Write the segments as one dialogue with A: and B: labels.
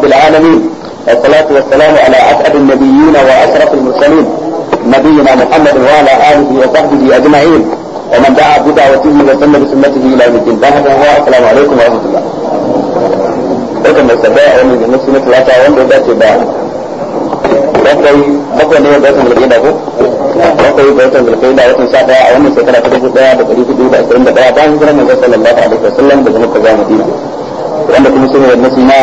A: رب العالمين والصلاة والسلام على أسعد النبيين وأشرف المرسلين نبينا محمد وعلى آله وصحبه أجمعين ومن دعا بدعوته وسن بسنته إلى يوم الدين. السلام عليكم ورحمة الله. barkan da sabaya a wannan jami'a na talata wanda ya dace da bakwai ne ga watan zulqa'ida ko bakwai ga watan zulqa'ida watan 11 a wannan shekara ta 1421 bayan hijirar manzon sallallahu alaihi wasallam daga Makka zuwa Madina wanda kuma shine wannan na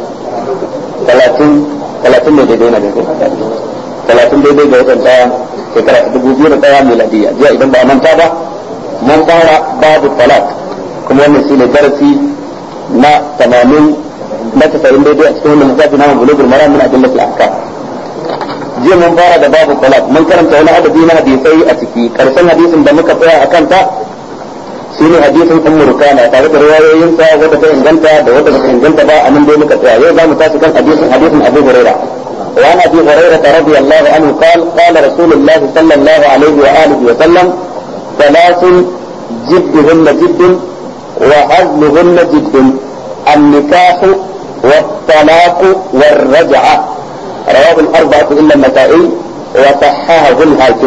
A: 30 ne daidai na daidai 30 daidai ga watan daya shekara ta 2001 miladiya jiya idan ba a manta ba mun fara babu talak kuma wannan shine darasi na 80 na 90 daidai a cikin wannan littafi na bulugul maram min adillatil ahkam. jiya mun fara da babu talak mun karanta wani adadi na hadisai a ciki karshen hadisin da muka tsaya a kanta shine hadisin ummu rukana tare da riwayoyin sa wanda ta inganta da wanda ba ta inganta ba anan dai muka tsaya yau zamu tashi kan hadisin Abu Hurairah wa an Abi Hurairah radiyallahu anhu qala Rasulullah sallallahu alaihi wa alihi wa sallam thalathun jidduhunna jiddun wa hazluhunna jiddun النكاح والطلاق والرجعة رواه الأربعة إلا النسائي وصححه الحاكم.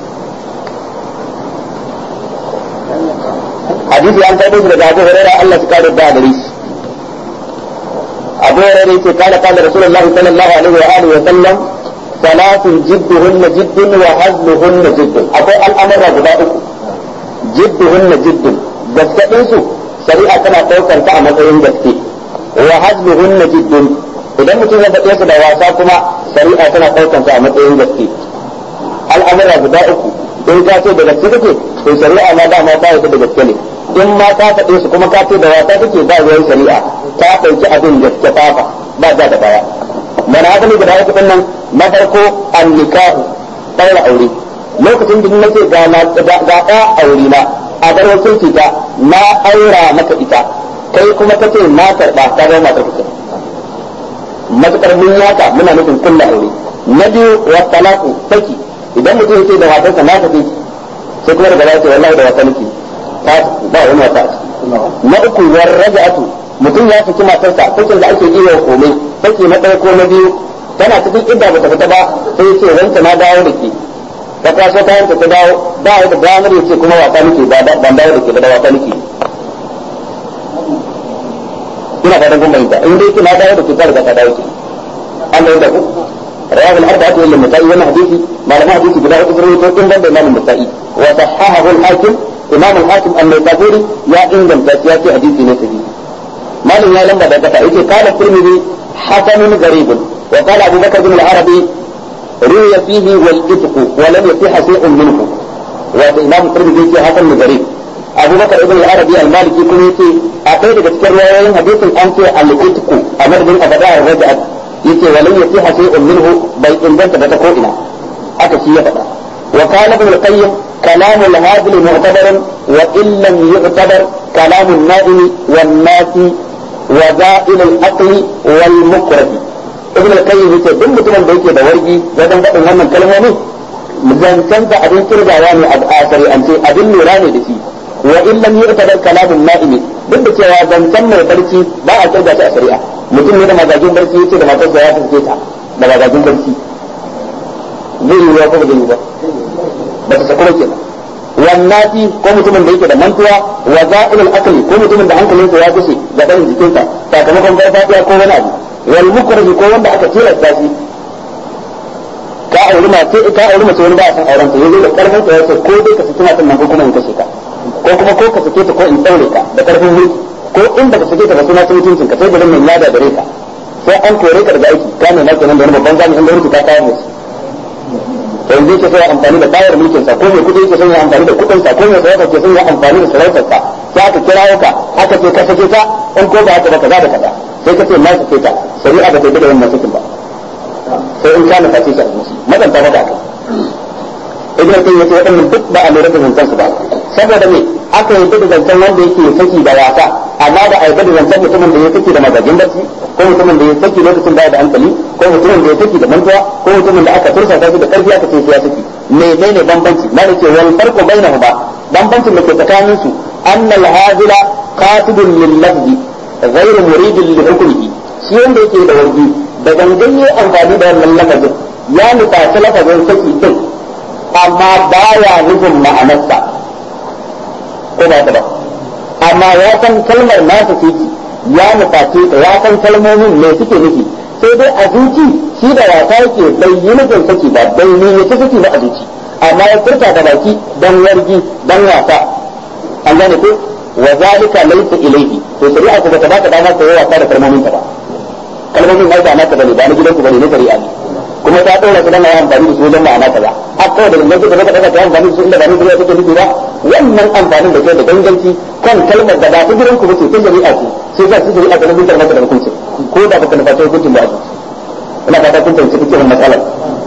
A: حديث عن ثابت بن أبي هريرة الله تعالى الداريس. أبو هريرة قال رسول الله صلى الله عليه وآله وسلم ثلاث جدهن جد وهزلهن جد. أبو الأمر غداؤكم جدهن جد بس كأنسوا shari'a tana daukar ta a matsayin gaske wa hazluhunna jiddun idan mutum ya faɗe su da wasa kuma shari'a tana daukar ta a matsayin gaske al'amura guda uku in ka ce da gaske kake to shari'a ma dama ta yi da gaske ne in ma ka faɗe su kuma ka ce da wasa kake ba ruwan shari'a ta ɗauki abin gaske fafa ba za da baya mana haka ne guda uku din nan na farko an-nikahu ɗaura aure lokacin da nake ga ɗaya aure na a bar wakilci ta na aura maka ita kai kuma ka ce na karɓa ta zama matar kuka matukar mun yaka muna nufin kulla aure na biyu wa talaku saki idan mutum yake da matarsa na tafi sai kuma daga zai ce wallahi da wata nake ta ba wani wata na uku war raja'atu mutum ya saki matarsa sakin da ake iya komai saki na ɗaya ko na biyu tana cikin idda ba ta fita ba sai ce wanda na dawo da ke ta kwaso kayan ta dawo ba ya da damar yace kuma wata nake ban dawo da ke da wata nake ina fatan kun bayyana in dai kina dawo da ke ta dawo ke amma da ku rawal arba'atu illa muta'i wannan hadisi malama hadisi guda uku sun to dan da imam muta'i wa sahahahu al-hakim imam al-hakim an-naisaburi ya inganta ya ce hadisi ne sahihi malin ya lamba da kata yake qala tirmidhi hasanun gharibun wa qala abu bakr bin al-arabi روي فيه والإفق ولم يصح شيء منه وإمام الترمذي في حسن غريب أبو بكر ابن العربي المالكي كن يتي أقيد بذكر رواية حديث أنت الإفق أمر بن أبداء الرجعة يتي ولم يصح شيء منه بل إن بنت بتكوئنا أكسي يبدا وقال ابن القيم كلام الهادل معتبر وإن لم يعتبر كلام النائم والناس وزائل العقل والمكره ibn al-qayyim yace duk mutumin da yake da wargi wajen faɗin wannan kalmomin zancen da abin kirgawa ne a shari'ance abin lura ne da shi wa in lam yu'tabar kalamun na'imi duk da cewa zancen mai barci ba a kirga shi a shari'a mutum ne da magagin barci yace da matarsa ya tafi ta da magagin barci zai yi ko ba zai yi ba ba ta sakura kenan wannati ko mutumin da yake da mantuwa wa za'ilul akli ko mutumin da hankalinsa ya kushe ga ɗan jikinsa sakamakon farfadiya ko wani abu wal mukrahi ko wanda aka tilasta shi ka auri mace wani ba a san auren ta yazo da karfin ta yace ko dai ka saki matan nan ko kuma in kashe ka ko kuma ko ka sake ta ko in daure ka da karfin mulki ko in baka sake ta ba suna mutuncin ka sai da nan ya da gare ka sai an kore ka daga aiki ka ne nake nan da wani babban jami'in gwamnati ka kawo musu yanzu yake sai amfani da bayar mulkin sa ko mai kudi yake sai amfani da kudin sa ko mai sarauta ke sai amfani da sarautar sa sai aka kirawo ka aka ce ka sake ta in ko ba haka ba kaza da kaza sai ka ce na sake ta shari'a ba ta da wannan sakin ba sai in kana face shi a zuci madanta ba da haka ibn al-qayyim yace wadannan duk ba a lura da zancen su ba saboda me aka yi da zancen wanda yake saki da wasa amma da ai da zancen mutumin da ya saki da magagin barci ko mutumin da ya saki lokacin da hankali ko mutumin da ya saki da mantuwa ko mutumin da aka tursa shi da karfi aka ce sai ya saki menene bambanci malaka wal farqu bainahuma bambancin da ke tsakanin su annal hadila qatibun lil lafzi ghayr muridin li hukmihi shi wanda yake da wargi da gangan yi amfani da wannan lafazin ya nufaci lafazin saki din amma baya nufin ma'anarsa ko ba ta ba amma ya san kalmar nasa ce ya nufaci da ya san kalmomin me suke nufi sai dai a zuci shi da wasa yake bai yi nufin saki ba bai ne ta saki ba a zuci amma ya furta da baki dan wargi dan wasa an gane ko wa zalika laysa ilayhi to shari'a ta baka dama ta yi wasa da kalmomin ta ba kalmomin ai ba naka bane ba na gidanku bane ne shari'a ne kuma ta dora ta dana amfani da su wajen ma'ana kaza har kawai da gangan da zaka daga ta amfani da su inda ba ni shari'a take nufi ba wannan amfanin da kai da ganganci kan kalmar da ba ta gidanku ba ce ta shari'a ce sai za su shari'a ta rubuta maka da hukunci ko da baka nufa ta hukuncin ba ina fata kun tantance cikin matsalar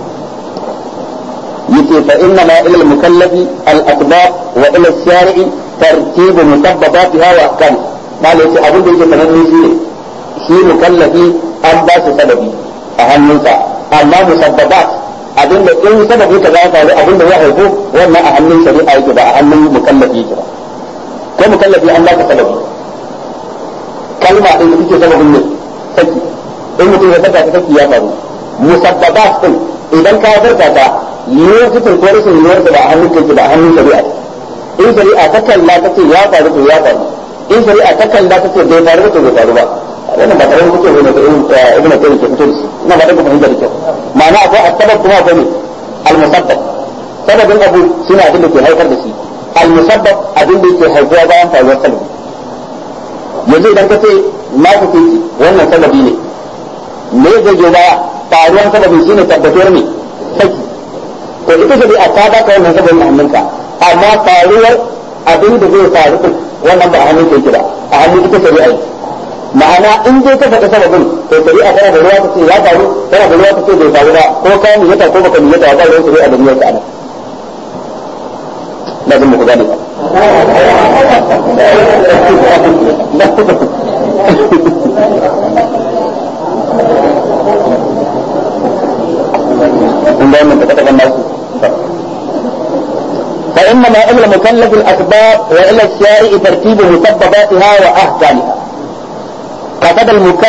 A: yace fa inna ma ila al-mukallafi al-asbab wa ila al-shari'i tartib musabbabatiha wa ahkam malai yace abin da yake sananne shi ne shi mukallafi an ba shi sababi a hannunsa amma musabbabat abinda in sababi ka za faru abinda ya haifu wannan a hannun shari'a yake ba a hannun mukallafi yake ba kai mukallafi an ba ka sababi kalma din da take sababin ne saki in mutum ya saka saki ya faru musabbabat din idan ka zarta ta yiwuwar cikin ko rashin yiwuwar da ba a hannun kai ba a hannun shari'a in shari'a ta kalla ta ce ya faru to ya faru in shari'a ta kalla ta ce bai faru to bai faru ba wannan ba tare da kuke wani da ibnu tayyib ke fito da shi ina ba da ku fahimta da kyau ma'ana akwai asbab kuma akwai ne al-musabbab sababin abu shine abin da ke haifar da shi al-musabbab abin da yake haifuwa bayan faruwar sababi yanzu idan ka ce na ka ce wannan sababi ne me zai je baya faruwar sababi shine tabbatuwar ne saki to ita ce a ta baka wannan sababin a hannunka amma faruwar abin da zai faru din wannan ba a hannun ka yake ba a hannun ita shari'a yi ma'ana in dai ka faɗa sababin to shari'a tana da ruwa ta ce ya faru tana da ruwa ta ce bai faru ba ko ka niyyata ko baka niyyata ba ruwan shari'a da niyyar ka anan lazim mu gane ba فإنما إلى مكلف الأسباب وإلى الشارع ترتيب مسبباتها وأحكامها كتب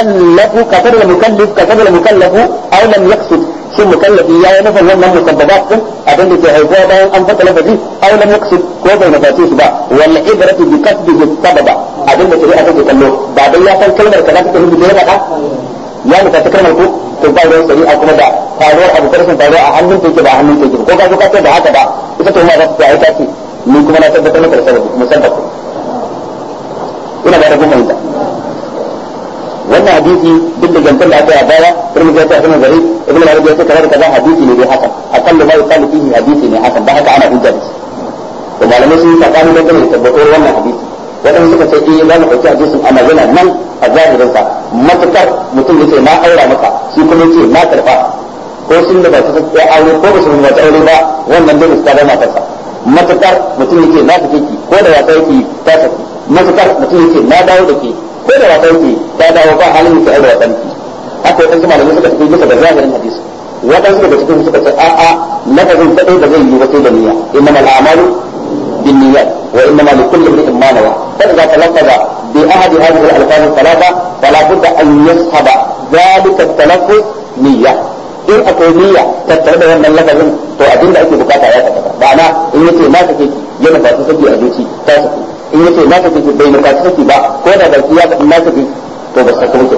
A: المكلف أو لم يقصد شو مكلف يا مثلا من مسببات أبن في هيفوها بين أن فتلفزي أو لم يقصد كوبا نفاتيش با والعبرة بكسبه السبب أبن في رئاسة تكلو بعد الله كلمة كذا تكلم بجهة ya nufa ta kalmar ku to ba ruwan shari'a kuma da faruwar abu ko rashin faruwa a hannun take ba a hannun take ko ka zo ka ce ba haka ba ita to ma za ta aika ce ni kuma na tabbatar maka da sababi musabbaku ina ba da kuma ita wannan hadisi duk da gantar da aka yi a baya irin da ya ce a sanar gari ibn al-arabi ya ce kaza da kaza hadisi ne dai hasan akallu ma yuqalu fihi hadisi ne hasan da haka ana hujja da shi to malamai sun sakani da kan tabbatar wannan hadisi wadanda suka ce za mu ɗauki hadisin amma yana nan a zahirinsa matukar mutum ya ce na aura maka shi kuma ce na karɓa ko sun da ba ta ya aure ko ba su ba ta aure ba wannan dole su kada matarsa matukar mutum ya ce na tafi ki ko da wasa yake ta tafi matukar mutum ya ce na dawo da ke ko da wasa yake ta dawo ba halin yake aure wa ɗanki haka wadansu malamai suka tafi bisa da zahirin hadisi wadansu daga cikin suka ce a'a lafazin kadai ba zai yi ba sai da niyya innamal a'malu بالنيات وإنما لكل امرئ ما نوى فإذا تلفظ بأحد هذه الألفاظ الثلاثة فلا بد أن يصحب ذلك التلفظ نية إن أكو نية تتبع من اللفظ تو أدين أكي بكاتا يا كذا معنى إن يتي ما تكي ينفع تسكي أجوتي تاسكي إن يتي ما تكي بين تاسكي با كونا بالكيات ما تكي تو بس تكوكي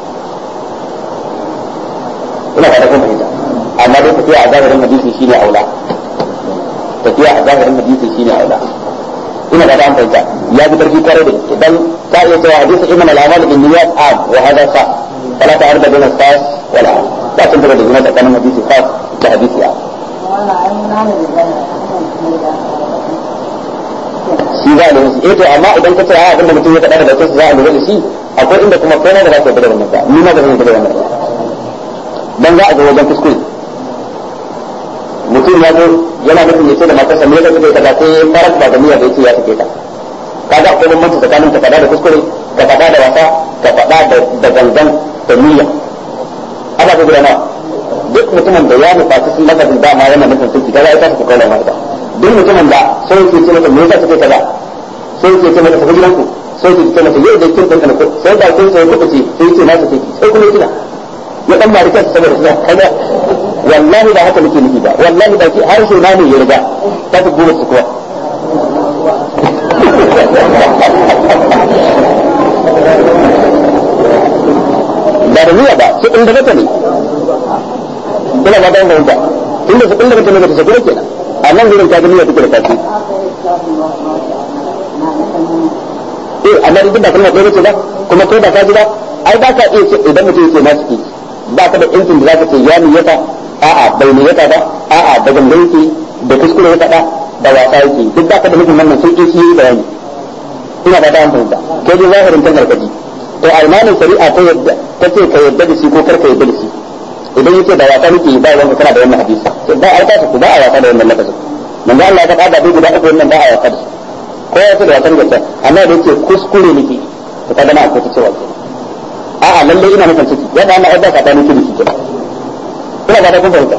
A: ina fara kuma ita amma dai tafiya a zahirin hadisi shine aula tafiya a zahirin hadisi shine aula ina da an fahimta ya bi karfi kwarai da gaske dan ta iya cewa hadisi inna al-a'malu bin niyyat am wa hada sa fala ta'arda bayna as-sas wal am ta tun da juna tsakanin hadisi khas da hadisi am shi za a lura to amma idan ka ce a abinda mutum ya faɗa da bakin za a lura da shi akwai inda kuma kai na da za ka da wannan ba ni ma da zan da wannan ba dan za a ga wajen kuskure mutum ya zo yana nufin ya ce da matarsa me yasa kake kaza sai farar ba da niyya da yake ya take ta kaga akwai bambanci tsakanin ka faɗa da kuskure ka faɗa da wasa ka faɗa da gangan da niyya ana ga gudana duk mutumin da ya nufa cikin lafazin dama yana nufin sulki kaza ita take kaula mata duk mutumin da sai yake ce mata me yasa kake kaza sai yake ce mata tafi gidanku sai ki ce mata yau da kin dan ko sai da kin sai kuka ce sai ce na take sai kuma kina ya dan mari kansa saboda shi kaga wallahi ba haka nake nufi ba wallahi ba ki har sai na ne ya riga ta ku gura su kuwa ba da niyya ba su inda kake ne ina ba dan gaba tunda su inda kake ne ta sakura kenan amma gurin ka ga niyya take da kafi amma duk da kuma kai ce ba kuma kai da ka ji ba ai ba ka iya ce idan mutum yake nasu ki ba ka da incin da zaka ce ya niyyata a'a bai niyyata ba a'a da gangan yake da kuskure ya faɗa da wasa yake duk da ka da mutum wannan sai shi bayani ina ba da an fahimta kai dai zahirin kan karkaji to a imanin shari'a ta yadda ta ce ka yadda da shi ko kar ka yadda da shi idan yace da wasa nake ba wanda kana da wannan hadisi sai ba ai ta ku ba a wasa da wannan lafazin manzo Allah ya faɗa da guda uku wannan ba a wasa da shi ko ya ce da wasan gaskiya amma da yake kuskure nake to kaga na akwai ta cewa ke a'a lalle ina nufin ciki yadda Allah ya ba ka da nake da shi kenan ina ba da kun fahimta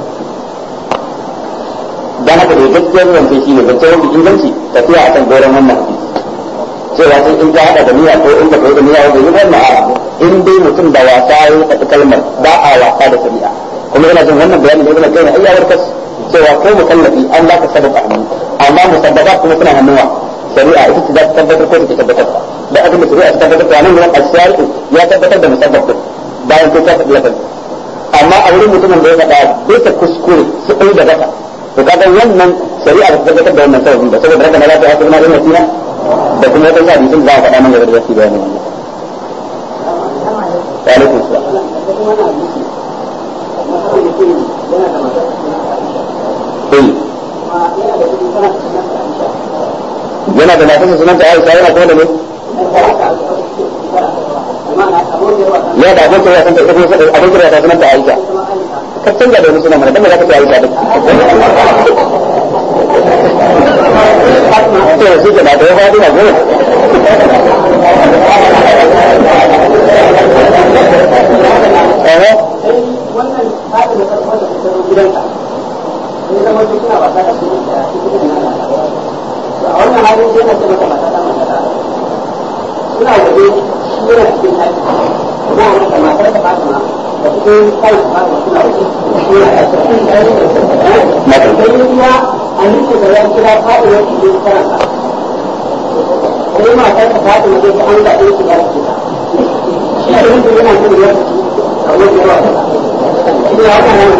A: dan haka da gaskiyar zance shi ne zance wanda inganci tafiya akan goron wannan hadisi cewa sai in ka hada da niyya ko in ka kai da niyya wanda yi wannan a'a in dai mutum da wasa ya faɗi kalmar ba a wasa da shari'a kuma yana jin wannan bayani ne kai ne ayyawar kas cewa kai mukallafi an ba ka sababa hannu amma musabbabat kuma suna hannuwa shari'a ita ce za ta tabbatar ko ta tabbatar da abin da shari'a ta tabbatar da nan gurin al-shari'u ya tabbatar da musabbab bayan kai ka faɗi lafazi amma a wurin mutumin da ya faɗa bisa kuskure su ɗai da baka to kaga wannan shari'a ta tabbatar da wannan sababin da saboda haka na za ta yi kuma ina tina da kuma wata sa bisin za a faɗa nan gaba da yasi bayani wannan wa alaikum salam yana da matarsa sunanta Aisha yana kuma da ne ya da abokin ya san ta ita abokin ya san sunanta Aisha ka canza da wani sunan mana dan da zaka ce Aisha duk to shi ke da ya fadi na gurin
B: wannan fadi da farko da tsaro gidanka ne zama suna wasa da su a wannan halin sai na ce maka mata suna waje shi yana cikin taki kuma a maka matar da fatima da cikin kai fatima suna waje shi yana cikin taki sai kuma a nike da yan kira fatima shi ne karanta kuma matar da fatima zai ta an da ɗaya su ya ce ta shi da yanzu yana cikin yan a wajen yawa shi ne haka nan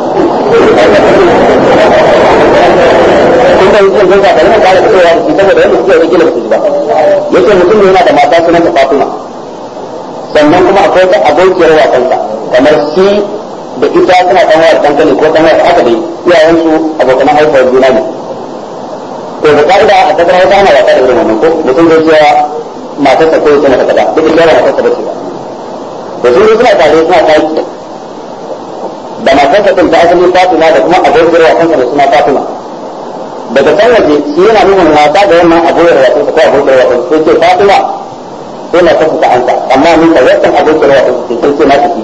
A: kun da yake zai ka da kare cewa da shi saboda yanda suke rike da su ba yake mutum ne yana da mata sunan ta Fatima sannan kuma akwai ta abokiyar wasansa kamar shi da ita suna kan wayar dankali ko kan wayar haka dai iyayen su abokan haifar juna ne to da kaida a takara wata ana wasa da irin wannan ko mutum zai cewa matarsa ko ita mata kaza duk da matarsa bace ba to sun suna tare suna taki da matarsa din ta asali Fatima da kuma abokiyar wasansa da suna Fatima daga can waje shi yana nuna mata da wannan abokin wasan ko abokin wasan sai ce Fatima sai na tafi ta anta amma ni ka wannan abokin wasan sai ce na tafi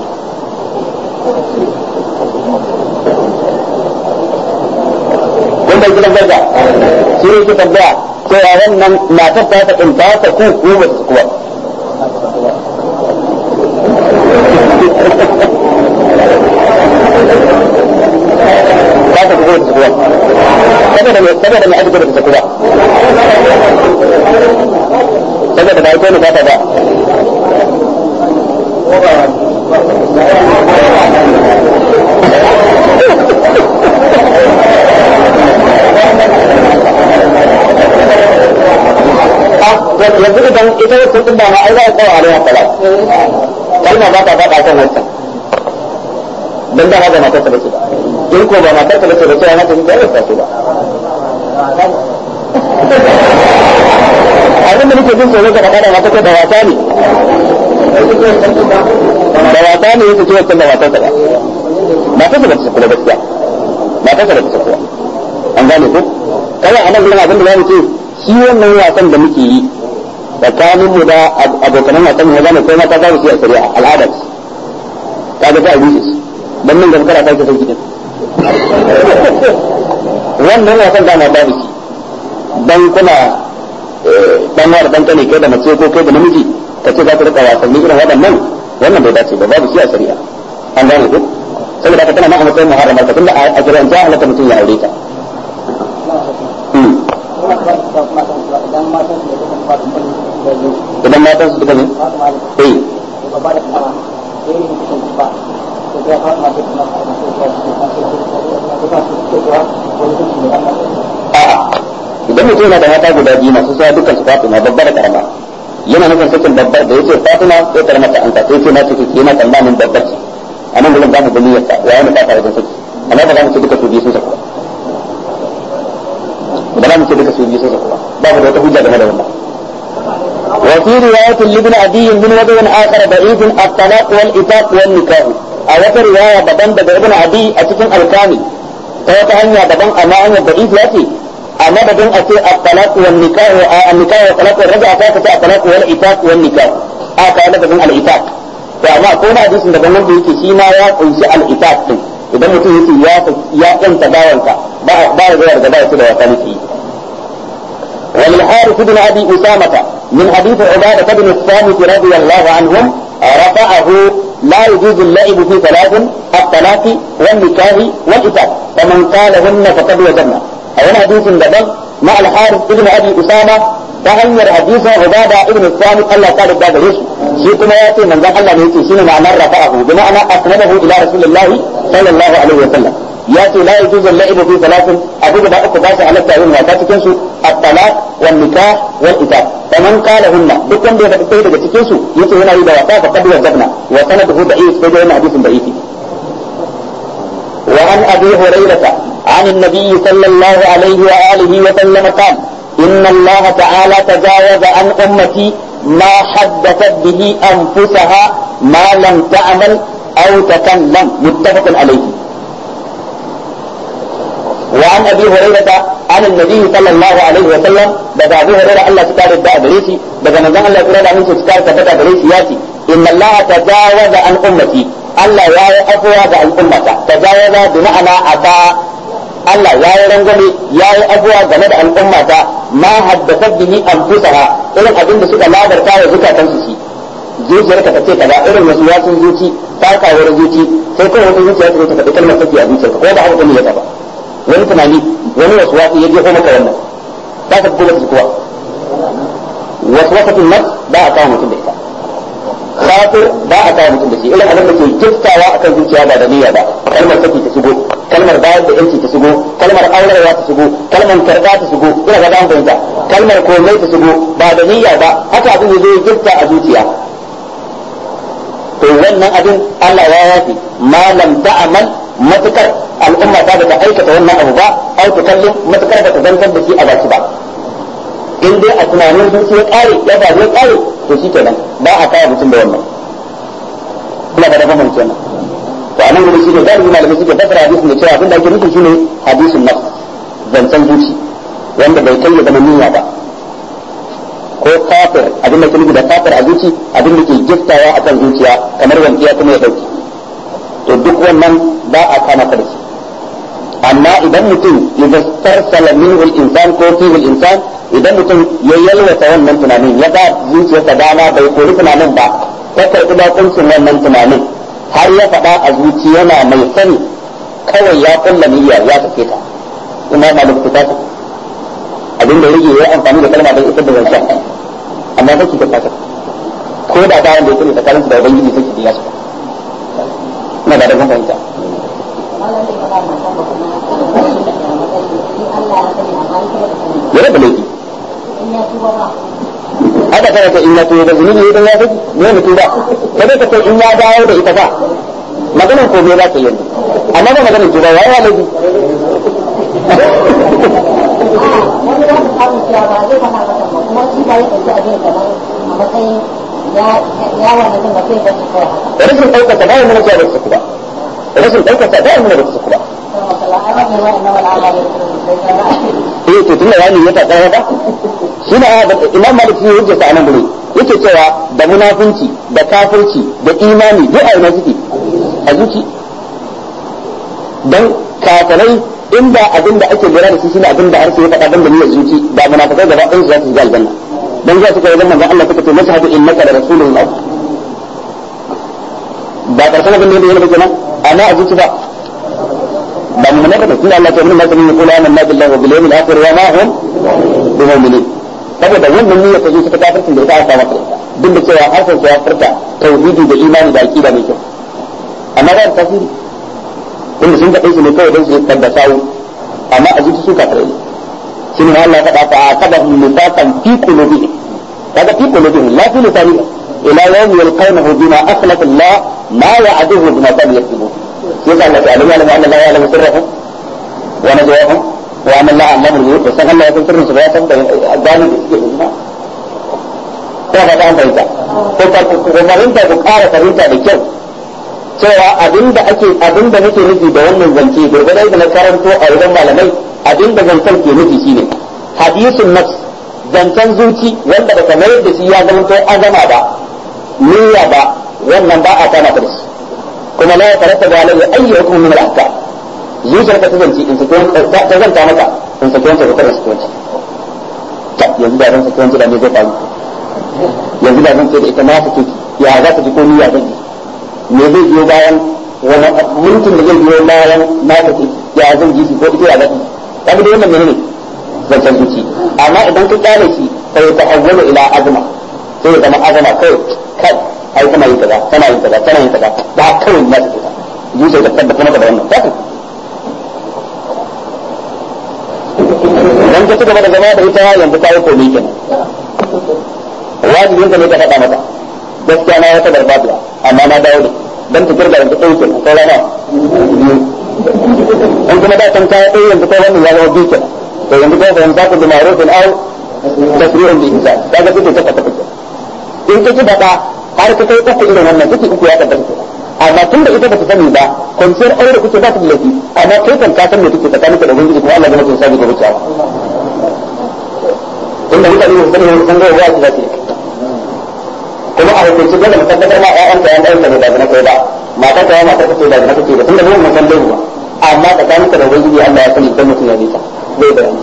A: kun bai gidan gaza shi ne ke tambaya cewa wannan matar ta ta in ba ta ku ko ba ta kuwa ba ta kuwa ta kuwa saboda mai ake da ta kuwa saboda ba ko ne ba ta ba yanzu idan ita wacce tun ba ma ai za a tsawo a rai haka kalma ba ta faɗa kan wancan don da haka matarsa bace ba in ko ba matarsa bace ba cewa mata ba ya taso ba abin da nake jin tsoro ga faɗa da matarsa da wata ne da wata ne yake cewa kan da matarsa ba matarsa ba ta kula gaskiya matarsa ba ta kula an gane ko kawai anan gurin abin da za mu ce shi wannan wasan da muke yi tsakanin mu da abokanan wasan mu zama kai mata za mu ci a shari'a al'ada ce ta ga ta abin shi dan nan da kana sake sauki din wannan wasan da na babu shi dan kuna dan wa da dan kane kai da mace ko kai da namiji ka ce za ka rika wasanni irin waɗannan wannan bai dace ba babu shi a shari'a an gane ko saboda haka tana ma a matsayin muharrama ta tunda a jiran ta halatta mutum ya aure ta idan matan su duka ne idan mutum yana da mata guda biyu masu sa dukkan su Fatima babbar da karama yana nufin sakin babbar da yace Fatima sai karama ta anka sai ce na ciki yana tsammanin babbar ce anan gurin zamu da niyyar ta ya yana ta wajen saki amma ba za mu ce duka su biyu sun saka ba za mu ce duka su biyu sun saka ba mu da wata hujja game da wannan وفي رواية لابن عدي من وجه آخر ضعيف الطلاق والإطاق والنكاح أو رواية بدن ابن عدي أتكن الكامل فيتهنى بدن أمام ضعيف يأتي أما بدن أتي الطلاق والنكاح النكاح والطلاق والرجع فاتت الطلاق والإطاق والنكاح كان بدن الإطاق فأما كون حديث بدن من بيكي شيما يقول الإطاق إذا متى يا أنت داونك بعد غير داونك وثاني وللحارث بن أبي أسامة من حديث عبادة بن الصامت رضي الله عنهم رفعه لا يجوز اللعب في ثلاث الطلاق والنكاح والإتاق فمن قالهن فقد وجبنا هذا حديث دبل مع الحارث بن أبي أسامة تهنير حديث عبادة بن الصامت الله قال الدابر شيء كما يأتي من ذا الله يأتي شيء معنى رفعه بمعنى أسنده إلى رسول الله صلى الله عليه وسلم ياتي لا يجوز اللعب في ثلاث أبو بدا أكباس على التعليم وكاتكنسو الطلاق والنكاح والإتاق فمن قالهن بكم بيدا بكتير بكتكنسو يتي هنا إذا وفاة فقد وجبنا وسنده ضعيف فجأنا حديث ضعيف وعن أبي هريرة عن النبي صلى الله عليه وآله وسلم قال إن الله تعالى تجاوز عن أمتي ما حدثت به أنفسها ما لم تعمل أو تكلم متفق عليه. وعن ابي هريره عن النبي صلى الله عليه وسلم بدا ابو هريره الله تعالى الدعاء بريسي بدا من الله تعالى من تذكار كذا بريسي ياتي ان الله تجاوز عن امتي الله يا عفوا عن امته تجاوز بمعنى عطا الله يا رنغمي يا عفوا game da al'ummata ma haddathat bihi anfusaha irin abin da suka labarta wa zukatan su shi zuciyarka ta ce kaza irin wasu yasun zuci takawar zuci sai kawai wata zuciya ta faɗi kalmar take a zuciyarka ko da haka ne ya taba wani tunani wani wasu wasu ya jefo maka wannan ba ka kuma kuwa wasu wasatin nafs ba a kawo mutum da ita kafir ba a kawo mutum da shi irin abin da ke giftawa akan zuciya ba da niyya ba kalmar saki ta shigo kalmar bayar da yanci ta shigo kalmar aurarwa ta shigo kalmar karɓa ta shigo ina ga dan fahimta kalmar komai ta shigo ba da niyya ba haka abin ya zo ya gifta a zuciya to wannan abin Allah ya yafi ma lam ta'mal matukar al'umma ta da aikata wannan abu ba au ta kallin matukar da ta zantar da shi a baki ba in dai a tunanin zuci ya kare ya faru ya kare to shi kenan ba a kawo mutum da wannan kuma da fahimta kenan to anan gudu shi ne galibi malamai suke fasara hadisin da cewa abin da ake nufi shine hadisin nafs zancen zuci wanda bai kai ya zama niyya ba ko kafir abin da ke nufi da kafir a zuci abin da ke giftawa akan zuciya kamar wankiya kuma ya dauki to duk wannan ba a kama ka da shi amma idan mutum idan tarsala minhu al-insan ko fihi al-insan idan mutum ya yalwata wannan tunanin ya ba zuciyarsa dama bai kori tunanin ba ya karɓi bakuncin wannan tunanin har ya faɗa a zuci yana mai sani kawai ya kulla niyya ya take ta ina ma da ta abin da yake ya amfani da kalma don isar da zancen amma take ta fata ko da bayan da yake tsakanin da ubangiji take da yasu ina da rabon fahimta yana da laifi haka kana ta in ya tuba zunubi idan ya fi ne mutum ba kada ka ce in ya dawo da ita ba maganar komai za ka yi amma ba maganar tuba ya yi laifi
B: wani za ka samu cewa ba zai faɗa masa ba kuma shi ba ya ɗauki abin kamar a matsayin ya wani zan ba sai ba su kawai haka
A: rashin ɗaukata ba ya nuna cewa ba su ba rashin ɗaukata ba ya nuna ba su ba to tunda wani ya taɓa ba shi ne imam malik ne hujjarsa a nan gure yake cewa da munafunci da kafirci da imani duk a ina suke a zuci dan kafirai inda abin da ake lura da shi shine abin da harshe ya faɗa ban da niyyar zuci da munafikai gaba ɗayan su za su shiga aljanna dan za su kai wajen manzon Allah suka ce mashhadu innaka la rasulullah ba karshen abin da yake yana kenan ana azuci ba ba mun ne da tunda Allah ta nuna masa ne kula amanna billahi wa bil yawmil akhir wa ma hum bimu'minin saboda wannan niyyar ta zo ta kafircin da ita aka masa duk da cewa harshen ya furta tauhidi da imani da aqida mai kyau amma ba tasiri inda sun ga shi ne kawai dan su tabba sawu amma a zuci su kafirai ne shine Allah ta faɗa aqadahum nifaqan fi qulubihim kaga fi qulubihim la fi lisanihim ila yawmi yalqawnahu bima akhlafa Allah ma wa'aduhu bima kanu yaktubun sai Allah ta alima anna Allah ya'lamu sirrahum wa najwahum wa anna Allah allamu al-ghuyub sai Allah ya san sirrin su ba ya san da gani da suke yi ko ba ta fahimta ko fahimta ku ƙara fahimta da kyau cewa abinda nake nufi da wannan zance gurgurai da na karanto a wajen malamai abinda zancen ke nufi shine hadisun nafs zancen zuci wanda baka mayar da shi ya zama to azama ba niyya ba wannan ba a kama da shi kuma la yatarattabu alayhi ayyu hukm min al-ahkam zuciyar ka ta zance in sake ta zanta maka in sake wanda ka sake wanda yanzu da ran sake wanda da ne zai faru yanzu da zan ce da ita na sake ya za ta ji ko niyya zan yi me zai biyo bayan wani mulkin da zai biyo bayan na sake ya zan ji ko ita ya zan yi kaga da wannan menene zancen zuci amma idan ka kyale shi sai ta awwala ila azma sai ya zama azama kai ai tana yin kaza tana yin kaza tana yin kaza ba kawai na take ta zuciya ta tabbata maka da wannan ta idan ka ci gaba da zama da ita yanzu ta yi komai kenan wajibin ka ne ka faɗa mata gaskiya na wata barbabiya amma na dawo da dan ta kirga yanzu ɗauke na saura na in kuma da kan ta ɗaya yanzu kai wannan ya zama biyu kenan to yanzu kai fahimta ku da ma'rufin au tasri'un bi ihsan kaga kike ta fata kike in kike faɗa har ka kai uku irin wannan kike uku ya tabbata amma tun da ita ba ta sani ba kwanciyar aure kuke ba ta da laifi amma kai kan ka san me kike tsakaninka da ubangiji kuma Allah ya mutunta sabi gobe ciyawa tunda mutane ba su sani san ga wasu zaki kuma a hukunci dole mu tabbatar ma ƴaƴanka yan ɗayanka ne ba da na kai ba matar ka matar ka ce ba da na kake ba tunda mun san dai ba amma tsakaninka da ubangiji Allah ya sani dan mutum ya bi ta zai bayani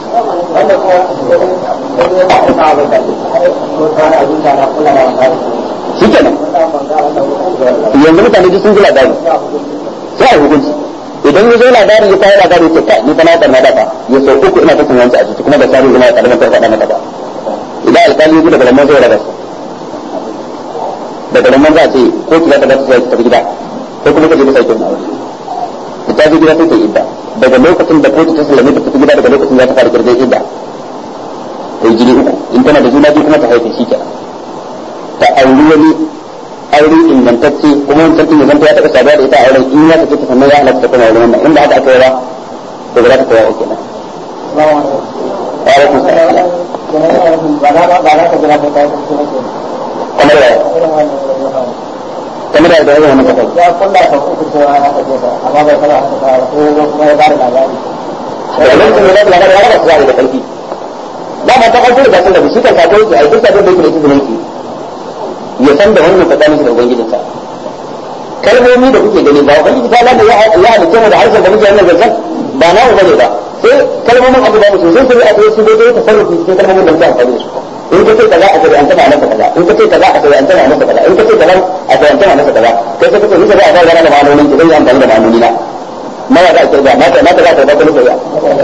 A: shi kenan yanzu mutane duk sun ji labari sai a hukunci idan ya zo labari ya kawo labari ce ka ni fa na barna da fa ya so uku ina cikin wanci a ciki kuma da sabi zama ya kalmar ta faɗa maka ba idan alƙali ya daga lamar zai raba su daga lamar za a ce ko ki za ta bata sai ta tafi gida ko kuma ka je ka sai kin aure ta je gida sai ta idda daga lokacin da kotu ta sallame ta tafi gida daga lokacin za ta fara kirgan idda ta yi jini uku in tana da juna biyu kuma ta haife shi kenan ta auri wani aure ingantacce kuma wancan din zanta ya taɓa saduwa da ita a auren in ya take ta sannan ya halatta ta kuma wannan inda aka aka yawa to ba za ta koya kenan wa alaikum salam kamar da da yawan mutaka ya kulla ta ku cewa na kaje ta amma bai fara haka ba ko kuma ya bada labari da lokacin da labari ya ba da kalfi da ma ta kawo da sun da shi kan ka kai ai duka da yake da izinin ki ya san da wannan tsakanin shi da ubangijinsa kalmomi da kuke gani ba ubangiji ta lada ya halitta mu da harshen da muke wannan zanzan ba na mu bane ba sai kalmomin abu da mutum sai sai a kai su dai ta sarrafa cikin kalmomin da muke amfani da su in ka ce kaza a ce an tana masa kaza in ka ce kaza a ce an tana masa kaza in ka ce kaza a ce an tana masa kaza kai sai ka ce bisa ga a ga da ma'anonin ki dan yi amfani da ma'anoni na mawa za a kirga mata za ta ba ta nufiya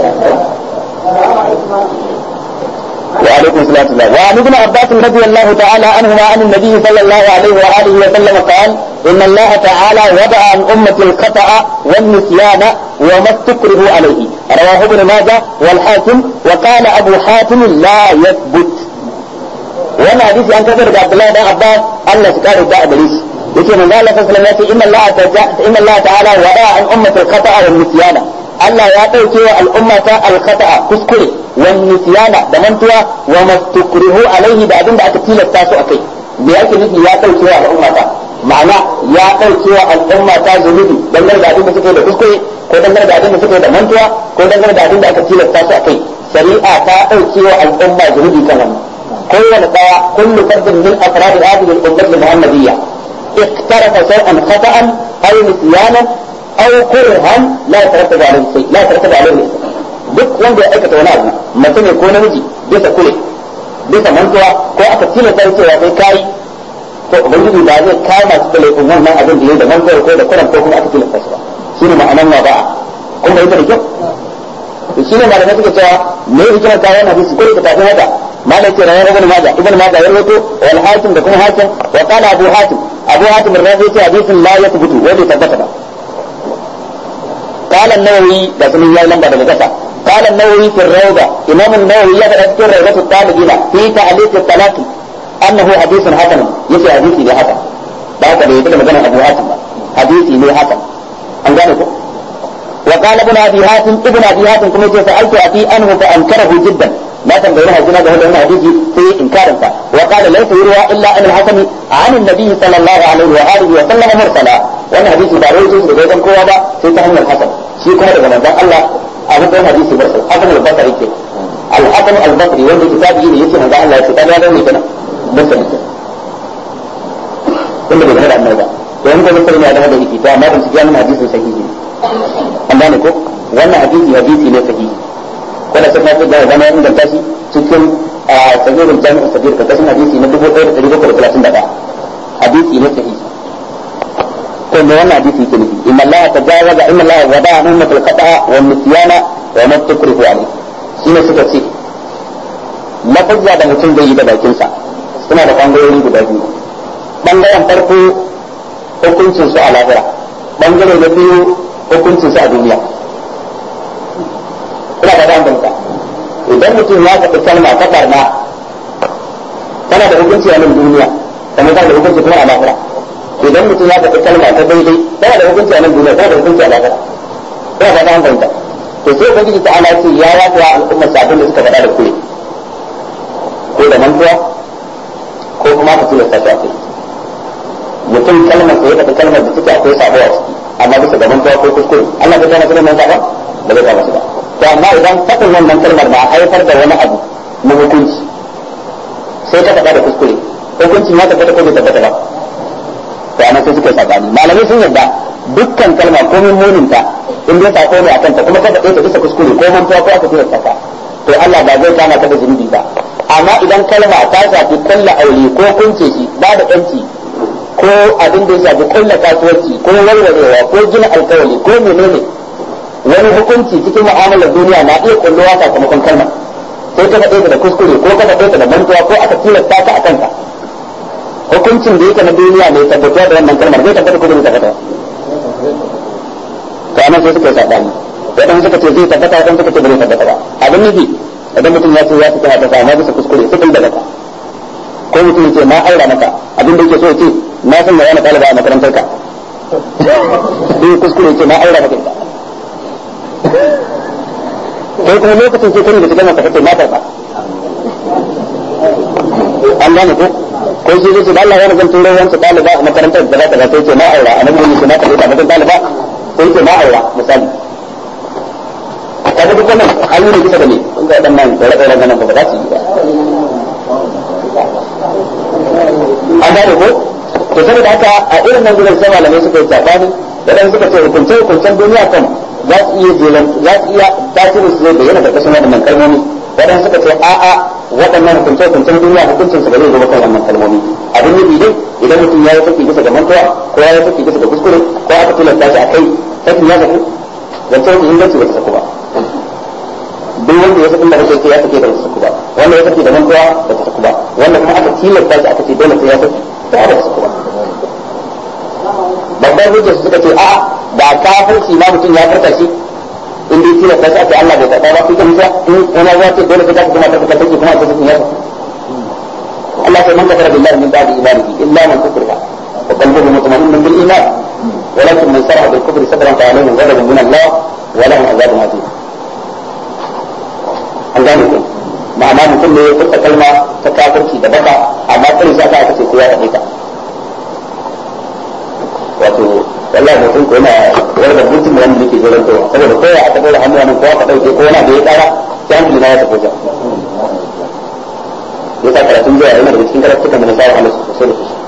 A: وعليكم السلام ورحمة الله. وعن ابن عباس رضي الله تعالى عنهما عن النبي صلى الله عليه وآله وسلم قال إن الله تعالى وضع عن أمة الخطأ والنسيان وما استكره عليه رواه ابن ماجه والحاكم وقال أبو حاتم لا يثبت. وانا حديث عن كثير عبد الله بن عباس الله سكار الداء بليس يقول من الله صلى الله عليه وسلم إن الله تعالى وضع عن أمة الخطأ والنسيان Allah ya ɗauke wa al'ummata al-khata'a kuskure wan nisyana da mantuwa wa mastukrihu alaihi da abin da aka tilasta su akai me yake nufi ya ɗauke wa al'ummata ma'ana ya ɗauke wa al'ummata zunubi dangane da abin da suke da kuskure ko dangane da abin da suke da mantuwa ko dangane da abin da aka tilasta su akai shari'a ta ɗauke wa al'umma zunubi kan wannan kowane daya kullu fardin min afrad hadhihi al-ummah al-muhammadiyya iqtarafa shay'an khata'an aw nisyanan aw kurhan la yatarattabu alayhi shay la yatarattabu alayhi duk wanda ya aikata wani abu mace ne ko namiji bisa kure bisa mantuwa ko aka tilasta cewa sai kai to ubangiji ba zai kama su da laifin wannan abin da yayi da mantuwa ko da kuran ko kuma aka tilasta su ba shine ma'anan wa ba kun bai da kyau to shine malamai suka cewa me hikimar kawo wannan hadisi ko da kafin haka malai ce rawar ibn majah ya rawaito wal hakim da kuma hakim wa qala abu hatim ar-razi ce hadisin la yathbutu wa bai tabbata ba قال النووي ده سمي الله لمبا daga kasa قال النووي في الروضة إمام النووي يقرأ في روضة الطالبين في تعليق الطلاق أنه حديث حسن يسي حديثي لحسن بعد ذلك مثلا أبو حاتم حديثي لحسن أنجانكم وقال ابن أبي حاتم كما سألت أبي أنه فأنكره جدا ما تنبينها الجنة هذا هنا حديثي في إنكارك وقال ليس يروى إلا أن الحسن عن النبي صلى الله عليه وآله وسلم مرسلا وأن حديثي باروي جزء بيضا كوابا سيتهم الحسن شيء كهذا من الله أبو بن حديثي مرسل حسن البصري كي الحسن البصري وأن كتابه يجي من الله كتاب هذا مثلا مرسل كل بيضا عن هذا وأن كتابه من هذا الكتاب ما بنسجل من حديث صحيح أمانة كو وأن حديثي لا صحيح ولا سمعت ده زمان من التاسي cikin sahihul jami' as-sabir ka kasan hadisi na 1731 hadisi ne sahihi to me wannan hadisi yake nufi inna allaha tajawaza inna allaha wada'a ummatul qata'a wan nisyana wa ma tukrihu alayhi shine suka ce lafazza da mutum zai yi da bakin sa suna da bangarori guda biyu bangaren farko hukuncin su a lahira bangare na biyu hukuncin su a duniya ina da bambanta idan mutum ya faɗi kalma ta barna tana da hukunci a nan duniya kamar tana da hukunci kuma a lahira idan mutum ya faɗi kalma ta daidai tana da hukunci a nan duniya tana da hukunci a lahira ina da bambanta to sai ubangiji ta ala ce ya wato al'umma sabon da suka faɗa da kure ko da mantuwa ko kuma ka tilasta ta kai mutum kalmar sai ya faɗi kalmar da take akwai sabo a ciki amma bisa ga mantuwa ko kuskure Allah bai kana sunan mantuwa ba bai kama su ba to amma idan faɗin wannan kalmar ba haifar da wani abu na hukunci sai ka faɗa da kuskure hukuncin ya tabbata ko bai tabbata ba to amma sai suka sabani malamai sun yarda dukkan kalma ko muninta in dai sako ne akan ta kuma ka faɗe ta bisa kuskure ko mantuwa ko aka tilasta ka to Allah ba zai kama ka da zunubi ba amma idan kalma ta shafi kulla aure ko kunce shi ba da yanci ko abin da ya shafi kulla kasuwanci ko warwarewa ko gina alkawari ko menene wani hukunci cikin mu'amalar duniya na iya kullowa sakamakon kalma sai ka faɗe ta da kuskure ko ka faɗe ta da mantuwa ko aka tilasta ka a kanka hukuncin da yake na duniya mai tabbatuwa da wannan kalmar zai tabbata ko bai tabbata to amma sai suka yi sabani wadanda suka ce zai tabbata wadanda suka ce bai tabbata ba abin nufi idan mutum ya ce ya fita ta sama bisa kuskure sai kin daga ka ko mutum ya ce na aura maka abin da yake so ya ce na san da yana ɗaliba a makarantar ka sai kuskure ce na aura maka ita kai kuma lokacin sai kani da cikin masa kace na karba an gane ko shi zai ce da Allah ya zan turo wancan ɗaliba a makarantar da za ta sai ce na aura a nan gurin shi na karba ta mutum ɗaliba sai ce na aura misali kaga duk wannan an yi bisa da ne kun ga waɗannan tsare-tsare nan ba za su yi ba an gane ko to saboda haka a irin nan gurin sai malamai suka yi sabani waɗanda suka ce hukuncen duniya kan za su iya tasirin su zai bayyana da kashin waɗannan kalmomi waɗanda suka ce a'a waɗannan hukuncen duniya hukuncin su ba zai zo kan wannan kalmomi abin yi dai idan mutum ya yi saki bisa da mantuwa ko ya yi saki bisa da kuskure ko aka tilasta shi a kai sakin ya saku zance wani inganci ba ta saku ba duk wanda ya saki da kake ya sake da ta saku ba wanda ya saki da mantuwa ba ta saku ba wanda kuma aka tilasta shi aka ce dole sai ya saki ba ta saku ba babban hujjar su suka ce a'a da kafirci ma mutum ya farka shi in dai tilasta shi ake Allah bai karɓa ba kuka musa in wani ya ce dole sai ka kuma ta take kuma ta sakin ya saku Allah sai man kafara billahi min ba'di ibadihi illa man kufira wa qalbuhu mutma'innun bil iman ولكن من سرح بالكفر صدرا فعليهم غضب من الله ولهم عذاب عظيم an gane ku ma'ana mutum ne ya furta kalma ta kafirci da baka amma kai sai aka ce ko ya faɗi ta wato wallahi mutum ko yana wani da mutum wanda yake jiran to saboda ko ya aka dora hannu nan ko aka dauke ko wani da ya kara sai an bilina ya tafi ja ya sa karatun jiya yana daga cikin karatukan da na sa hannu sosai da sosai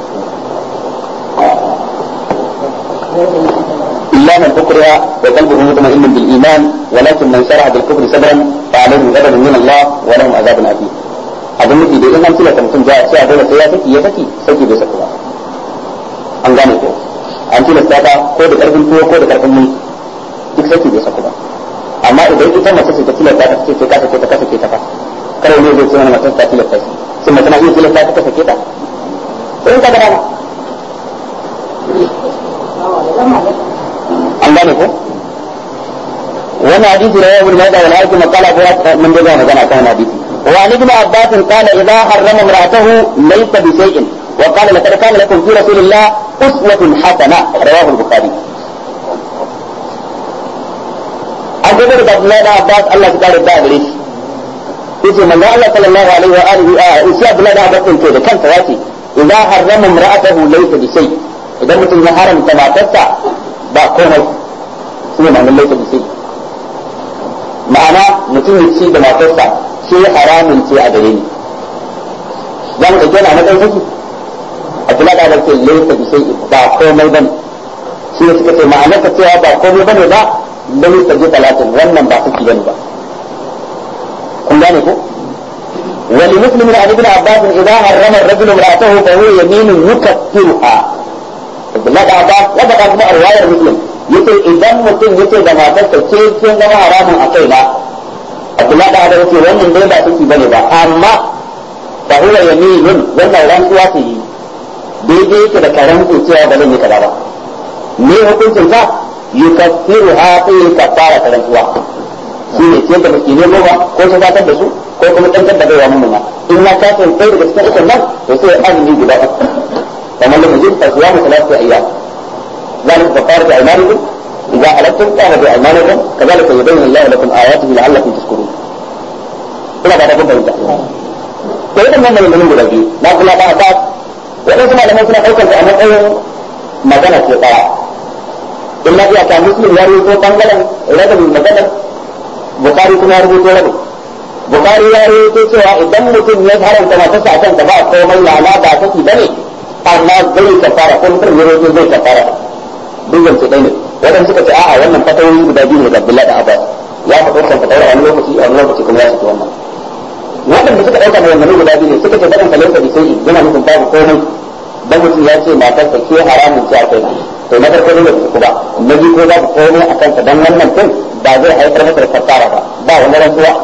A: إلا من أكره وقلبه مطمئن بالإيمان ولكن من شرع بالكفر صدرا فعليه غضب من الله ولهم عذاب أليم abin nufi da in an tilasta mutum ja sai a dole sai ya saki bai saki ba an gane ko an tilasta ta ko da karfin tuwo ko da karfin mulki duk saki bai saki ba amma idan ita mace ce ta tilasta ta ce ka sake ta fa kare ne zai ce mana mace ta tilasta shi sai mace na iya tilasta ta sake ta sai ka gana an gane ko wannan hadisi da ya burma da wani aiki makala ko mun daga magana kan hadisi wa ali ibn abbas qala idha harrama imra'atahu laysa bi shay'in wa qala laqad kana lakum fi rasulillah uswatun hasana rawahu al-bukhari an gaba da Abdullahi da Abbas Allah ya kare da gare shi yace manzo Allah sallallahu alaihi wa alihi sai Abdullahi da Abbas ce da kansa yace idza harrama imra'atahu laysa bi shay idan mutum ya haramta matarsa ba komai shine ma'anar laysa bi shay ma'ana mutum ya ci da matarsa shi haramun ce a gare ni zan ga yana na kai saki Abdullahi da Abbas ce laysa bi shay ba komai bane shi ne suka ce ma'anar ta cewa ba komai bane ba lam yastaji talatin wannan ba saki bane ba kun gane ko wali muslimin an ibn abbas idza harrama ar-rajul imra'atahu fa huwa yaminun yukaffiruha Abdullah da Abbas ya faɗa kuma a riwayar muslim yace idan mutum yace da matarsa ce kin zama haramun a kai ba Abdullah da Abbas yace wannan dai ba saki bane ba amma fa huwa yaminun wannan rantsuwa ce daidai yake da karanci cewa ba zan yi kaza ba me hukuncin ka yukaffiruha fi kafara karantuwa shi ne ce da miskinai goma ko su fatar da su ko kuma tantar da baiwa mamuna in ya kace kai daga cikin ukun nan to sai azumi guda uku kamar da mujin fasuwa mu salatu ayyam zalika kafaratu aymanikum idza halaftum kana bi aymanikum kadhalika yubayyinu Allahu lakum ayatihi la'allakum tashkurun ina ba da kun fahimta to idan nan ne guda biyu na kula da Abbas wadansu malaman suna daukar da a matsayin magana ce tsaya in na iya ta muslim ya rubuto bangaren rabin maganar bukari kuma ya rubuto rabin bukari ya rubuto cewa idan mutum ya haramta matarsa a kanta ba komai lala ba saki bane amma zai kafara ko mutum ya rubuto zai kafara dukkan su ɗaya ne wadanda suka ce a'a wannan fatawoyi guda biyu ne da Abdullahi da Abbas ya faɗo kan fatawar a wani lokaci kuma ya saki wannan wadanda suka ɗauka da wannan guda biyu ne suka ce faɗin kalanta da sai yana nufin babu komai dan mutum ya ce matarsa ke haramun ce a kai to na farko ne ku ba na ji ko babu komai a kansa dan wannan tun ba zai haifar masa da kafara ba wani rantsuwa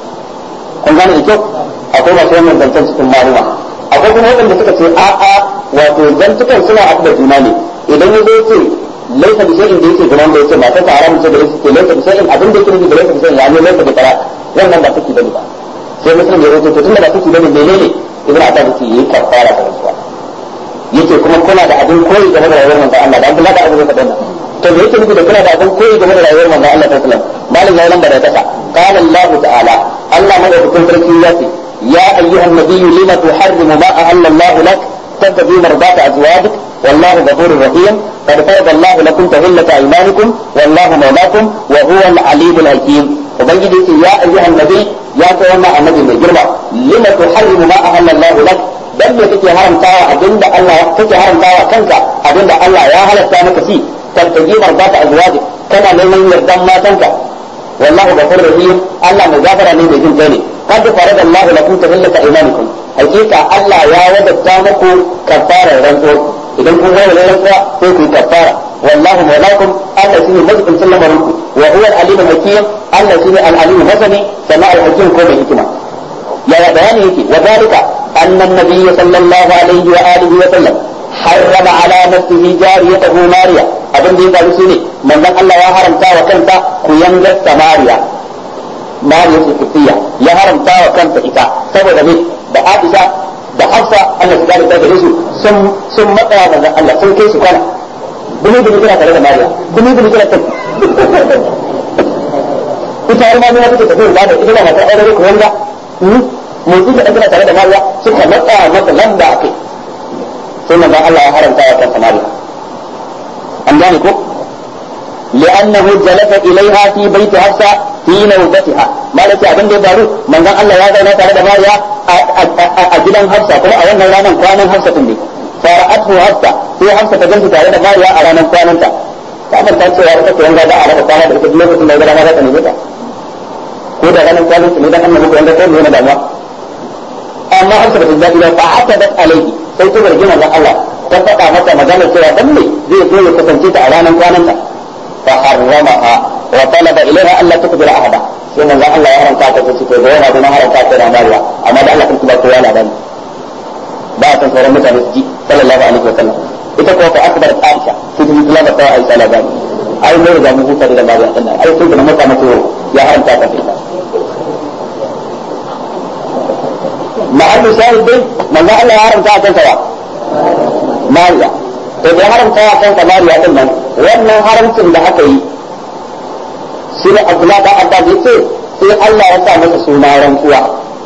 A: kun gane da kyau akwai masu wannan zancen cikin maluma akwai kuma waɗanda suka ce a'a wato zantukan suna abu da juna ne idan ya zo ce laifa da shay'in da yake gudan da yake matarsa haramun ce da yake laifa da shay'in abin da yake nufi da laifa da shay'in ya ne laifa da fara wannan ba take bane ba sai musulmi ya rawaito to tunda ba take bane menene ibnu abbas yake yi kafara da rantsuwa yake kuma kuna da abin koyi game da rayuwar manzon Allah da Abdullahi da Abu Bakar dinnan to me yake nufi da kuna da abin koyi game da rayuwar manzon Allah sallallahu alaihi wasallam malin ya lamba da kasa qala Allah ta'ala Allah madaukakin sarki ya ce ya ayyuhan nabiyyu lima tuharrimu ma ahalla Allah lak tabtaghi mardata azwajik والله غفور رحيم قد فرض الله لكم تحلة أيمانكم والله مولاكم وهو العليم الحكيم وبنجد يا أيها النبي يا كوما النبي من جرمه لما تحرم ما أهل الله لك dan da kake haramtawa abinda Allah kake haramtawa kanka abinda Allah ya halatta maka shi tabtaji mardata azwaji kana neman yardan matanka wallahu ghafurur rahim Allah mai gafara ne mai jin kai ne kad farada Allah lakum tahillata imanikum hakika Allah ya wadatta muku kafara rantsuwa idan kun ga rantsuwa sai ku kafara wallahu mawlakum Allah shine majikin sallamarku wa huwa al-alim al-hakim Allah shine al-alim masani sama al-hakim ko mai hikima ya bayani yake wa dalika أن النبي صلى الله عليه وآله وسلم حرم على نفسه جاريته ماريا أبن دي قالوا سيني من ذن الله يا حرمتا وكنتا كينجت ماريا ماريا الكفية يا حرمتا وكنتا إتا سبب ذلك بآئسة بحفصة أن سكالي تاكريسو ثم مطلع من ذن الله ثم كيسو كان بني كنا تلك ماريا بني كنا تلك إتا أرمان من هذا تتفير بعد إذا ما تأذرك وانجا motsi da ɗaga tare da mariya suka matsa masa lamba a kai sai manzo Allah ya haramta wa kansa mariya an gane ko li'annahu jalasa ilaiha fi baiti hafsa fi nawbatiha malaka abin da ya faru manzon Allah ya zauna tare da mariya a gidan hafsa kuma a wannan ranar kwanan hafsa tun ne fara'atu hafsa sai hafsa ta gansu tare da mariya a ranar kwananta ta amanta cewa ita ko yanga da a raka kwana da ita lokacin da ya gana za ta nemi ta ko da ranar kwanan ne dan annabi ko yanga ko ne na damuwa amma har ba ta daɗi ba fa atabat alayhi sai ta zargi manzon Allah ta faɗa masa maganar cewa dan ne zai zo ya kasance ta a ranar kwananta fa harramaha wa talaba ilaiha alla tukbira ahada sai manzon Allah ya haramta ta ce to da yana da haramta ta da Mariya amma da Allah kuma ba kowa labari ba a san sauran mutane su ji sallallahu alaihi wa sallam ita ko fa akbar Aisha sai ta ji labar ta Aisha labari ai mai da mu huta da Mariya din ai sai da maka mato ya haramta ta ita ma'allu shahid dai manzo Allah ya haramta kan ta Mariya to da haramta kan ta Mariya din nan wannan haramcin da aka yi shi ne Abdullah da Abba yace sai Allah ya sa masa suna rantsuwa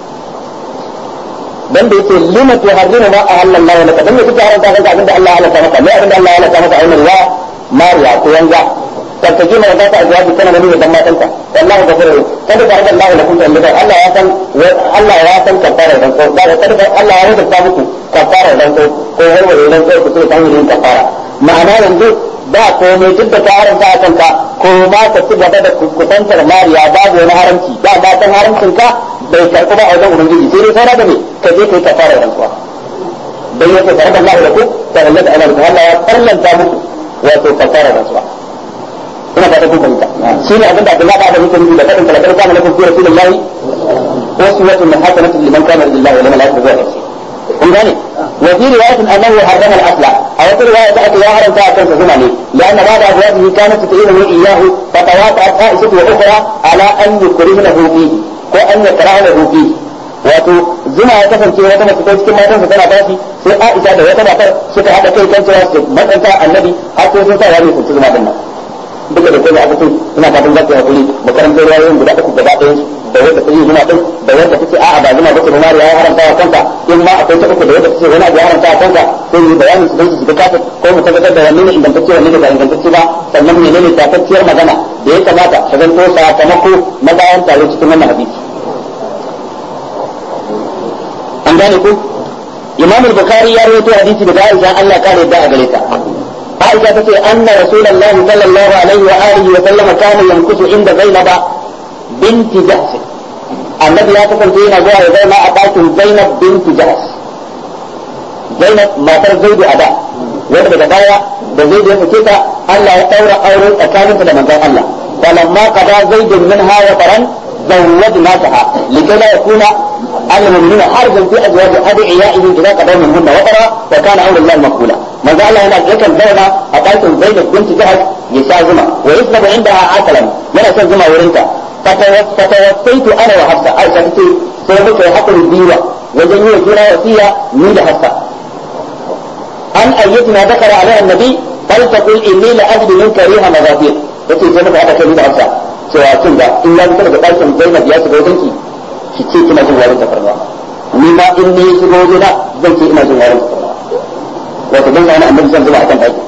A: dan da yake lima tuharrimu ma ahallallahu laka dan yake haramta kan abinda Allah ya halaka maka me abinda Allah ya halaka maka ayyuka ya Mariya ko yanga ترتجي ما ذات أزواج كان من دم تنتا والله غفور كذا بعد الله لكم تنبه الله يسن كفارة دنكو كذا الله يريد تابوكو كفارة دنكو كوهر ولدنكو كتير تاني كفارة معناه إنه da komai duk da ta haramta a kanka ko ma ka ci gaba da kusantar Mariya babu wani haramci ba ma san haramcin ka bai karɓi ba a wajen ubangiji sai dai saura da me ka je kai kafara rantsuwa dan yake tare da Allah da ku ta Allah da Allah ya kallanta muku wato kafara rantsuwa ina fata kun fahimta shi ne abinda Abdullah da yake nufi da kadin talakar kana lakum fi rasulillahi uswatun hasanatun liman kana lillahi wa liman la yushriku bihi kun gane wa fi riwayatin annahu harrama al-asla a wata riwaya da aka ya haramta a kansa zuma ne لأن بعض أزواجه كانت تطيعه إياه فتواطأت عائشة وأخرى على أن يكرهنه فيه وأن يكرهنه فيه wato zuma ya kasance wata mace ta cikin matansa tana tashi sai Aisha da wata matar suka haɗa kai kan cewa su matsanta annabi har sai sun sa wani su zuma din nan duka da kai aka ce ina fatan za ku hakuri makarantar rayoyin guda uku gaba ɗayan da wanda ta yi zuma din da wanda ta ce a'a ba zuma bace ba ya haramta wa kanta in ma akwai ta uku da wanda ta ce wani abu ya haramta wa kanta sai yi bayanin su don su shiga kafin ko mu tabbatar da wanne ne ingantacce wanne ne ba ingantacce ba sannan menene tatacciyar magana da ya kamata ta zanto sakamako na bayan tare cikin wannan hadisi an gane ku Imam al-Bukhari ya rawaito hadisi daga Aisha Allah kare da a gare ta Aisha tace anna Rasulullahi sallallahu alaihi wa alihi wa sallam kana yankusu inda Zainab binti Jahsh annabi ya kasance yana zuwa ya zauna a ɗakin Zainab binti Jahsh Zainab matar Zaidu ada wanda daga baya da Zaidu ya sake ta Allah ya daura aure tsakaninta da manzon Allah falamma qada Zaidun minha wa taran zawwajnataha likay la yakuna المؤمنين حرجا في أزواج أدعيائهم إذا قضوا منهن وطرا وكان أمر الله مقبولا ما زال هنا يكن زونا أقلت زينب بنت جهش يشازما ويسلب عندها عسلا من أشازما ورنتا فتوفيت أنا وحفصة عائشة تقول سيبك يحق الديوة وجنية جنا وفيها ميل حفصة أن أيتنا ذكر عليها النبي فلتقول إني لأجد منك ريها مغافير يقول سيبك هذا كلمة حفصة سواء كنت إلا بكرة قلت زينب ياسب وزنكي ki ce kina jin warin tafarnuwa ni ma in ne shigo gida zan ce ina jin warin tafarnuwa wato dan sai annabi zan zuba akan daki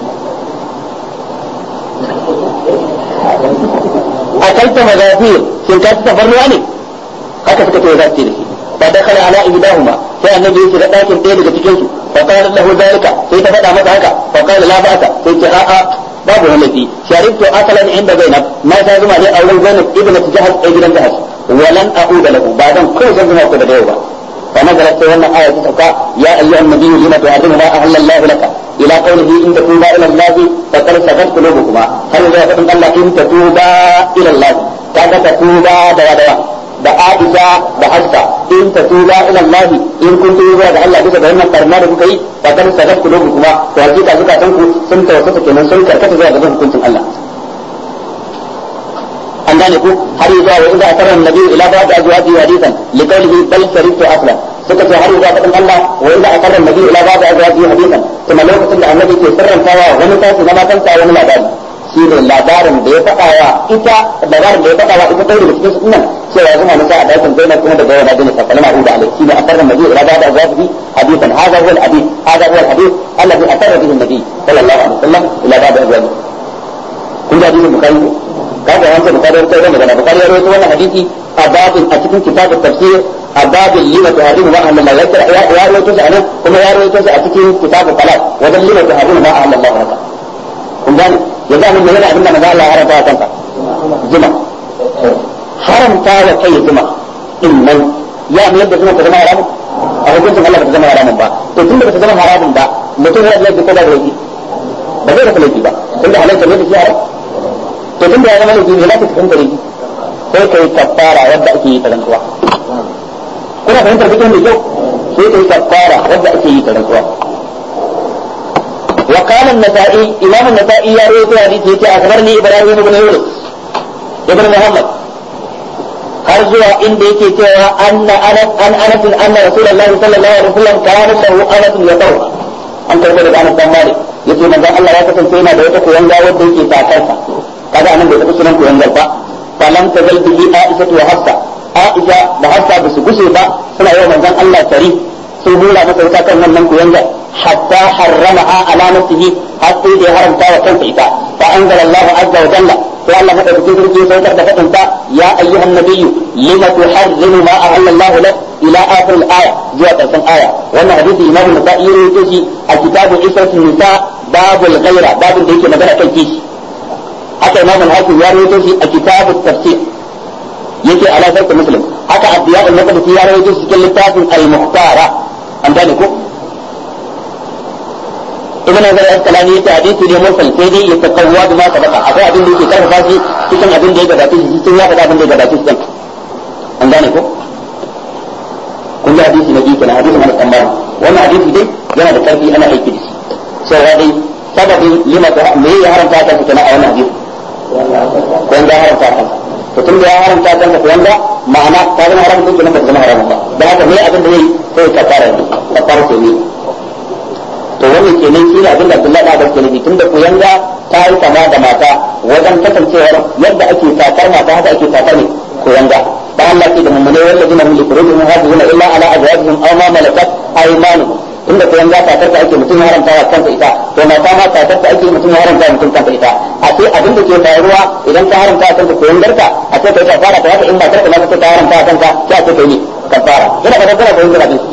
A: akalta magafir shin ka ci tafarnuwa ne haka suka ce za su ce da shi fa dakhala ala ibdahuma sai annabi ya shiga dakin ɗaya daga cikin su fa qala lahu zalika sai ta faɗa masa haka fa qala la ba'ata sai ce a'a babu halafi sharibtu akalan inda Zainab na ta zuma ne a wurin Zainab ibnat Jahsh a gidan Jahsh ولن أعود له بعدين كل شيء ما قد دعوه فنزلت سورة آية تتوقع يا أيها النبي لما تعلم ما أهل الله لك إلى قوله إن تتوبا إلى الله فقد سغت قلوبكما هل إذا فتن الله إن تتوبا إلى الله كذا تتوبا دوا da Aisha da Hafsa in tatuba ila Allah in kuntum zuwa ga Allah bisa da wannan karma da kuka yi fa kan sadat kulubu kuma to hakika suka san ku sun tawassata kenan sun karkata zuwa ga hukuncin Allah an gane ku har zuwa wa inda asarra annabi ila ba'd azwaji hadithan li qawlihi bal sharibtu asla suka ce har zuwa fadin Allah wa inda asarra annabi ila ba'd azwaji hadithan kuma lokacin da annabi ke sirrantawa wani tashi na matansa wani labari shine labarin da ya faɗa wa ita labarin da ya faɗa wa ita daga cikin sunan cewa zuma nisa a dakin Zainab kuma da gawa da dinin sa kalma uda alai shine asarra annabi ila ba'd azwaji hadithan hadha huwa al-hadith alladhi asarra bihi an-nabi sallallahu alaihi wasallam ila ba'd azwaji kun da hadisin bukhari kaga wanda bukari ya rawaito daga bukari ya rawaito wannan hadisi a babin a cikin kitabut tafsir a babin lima tuhadimu ma ahalla Allah ya rawaito shi anan kuma ya rawaito shi a cikin kitabut talaq wajen lima tuhadimu ma ahalla Allah haka kun gane yanzu mun yana abinda manzo Allah ya haramta kanka zuma haramta wa kai zuma din nan ya mai yadda suna ta zama haramun a hukuncin Allah ba ta zama haramun ba to tunda ba ta zama haramun ba mutum ya zai ko da laifi ba zai da laifi ba tunda halalta ne da shi haram to tunda ya zama laifi ne za ka cikin laifi sai kai kafara wadda ake yi ta rantsuwa kuna fahimtar fikin da kyau sai kai kafara wadda ake yi ta rantsuwa وقال النسائي إمام النسائي يا رويت حديث أخبرني إبراهيم بن يونس ابن محمد قال زوا إن ديكي تيوا أن رسول الله صلى الله عليه وسلم كان له أنس يطوى أن تقول أنس بن مالك يقول من الله لا تنسينا دوتك وينجا وديكي تاكرسا هذا أنا دوتك سنن وينجا فلم تزل به عائشة وحفصة عائشة وحفصة بسكسي با سنة يوم من الله كريم سنبولا مثل ساكر من وينجا حتى حرمها على نفسه حتى إذا حرمتها وكنت إتا فأنزل الله عز وجل فألا فتح تجيزر في سيطر دفتنت يا أيها النبي لما تحرم ما أهل الله لك إلى آخر الآية جوة تلك آية وأن حديث الإمام النسائي يقول الكتاب عشرة النساء باب الغيرة باب ديك مدرة كيش حتى إمام الحاكم يقول الكتاب التفسير يجي على ذلك مسلم حتى الضياء المقدسي يقول كلمات المختارة أن ذلك ibn Hazar al-Asqalani yace hadisi ne mursal sai dai ya takawwa da ma sabaka akwai abin da yake karfafa shi cikin abin da ya gabace shi cikin ya faɗa abin da ya gabace shi an gane ko kun ji hadisi na biyu kenan hadisi mana tsammani wannan hadisi dai yana da karfi ana aiki da shi sai dai sababin lima me ya haramta ta kenan a wannan hadisi ko ya haramta ta to tun da ya haramta ta ko wanda ma'ana ta zama haramun kenan ba ta zama haramun ba dan haka me abin da yayi sai ka fara sai ne to wannan kenan shi ne abin da Abdullahi da Abbas kenan tunda koyanga ta yi kama da mata wajen kasancewar yadda ake sakar mata haka ake sakar ne koyanga da Allah ke da mummune wallazina hum li furujihim hafizuna illa ala azwajihim aw ma malakat aymanuhum tunda koyanga sakar ta ake mutum haramta wa kansa ita to mata ma sakar ta ake mutum haramta mutum kansa ita a sai abin da ke faruwa idan ka haramta wa kanka koyangarka a sai kai kafara ta haka in ba karka na ta haramta wa kanka sai a ce kai ne kafara ina ba da koyangar abin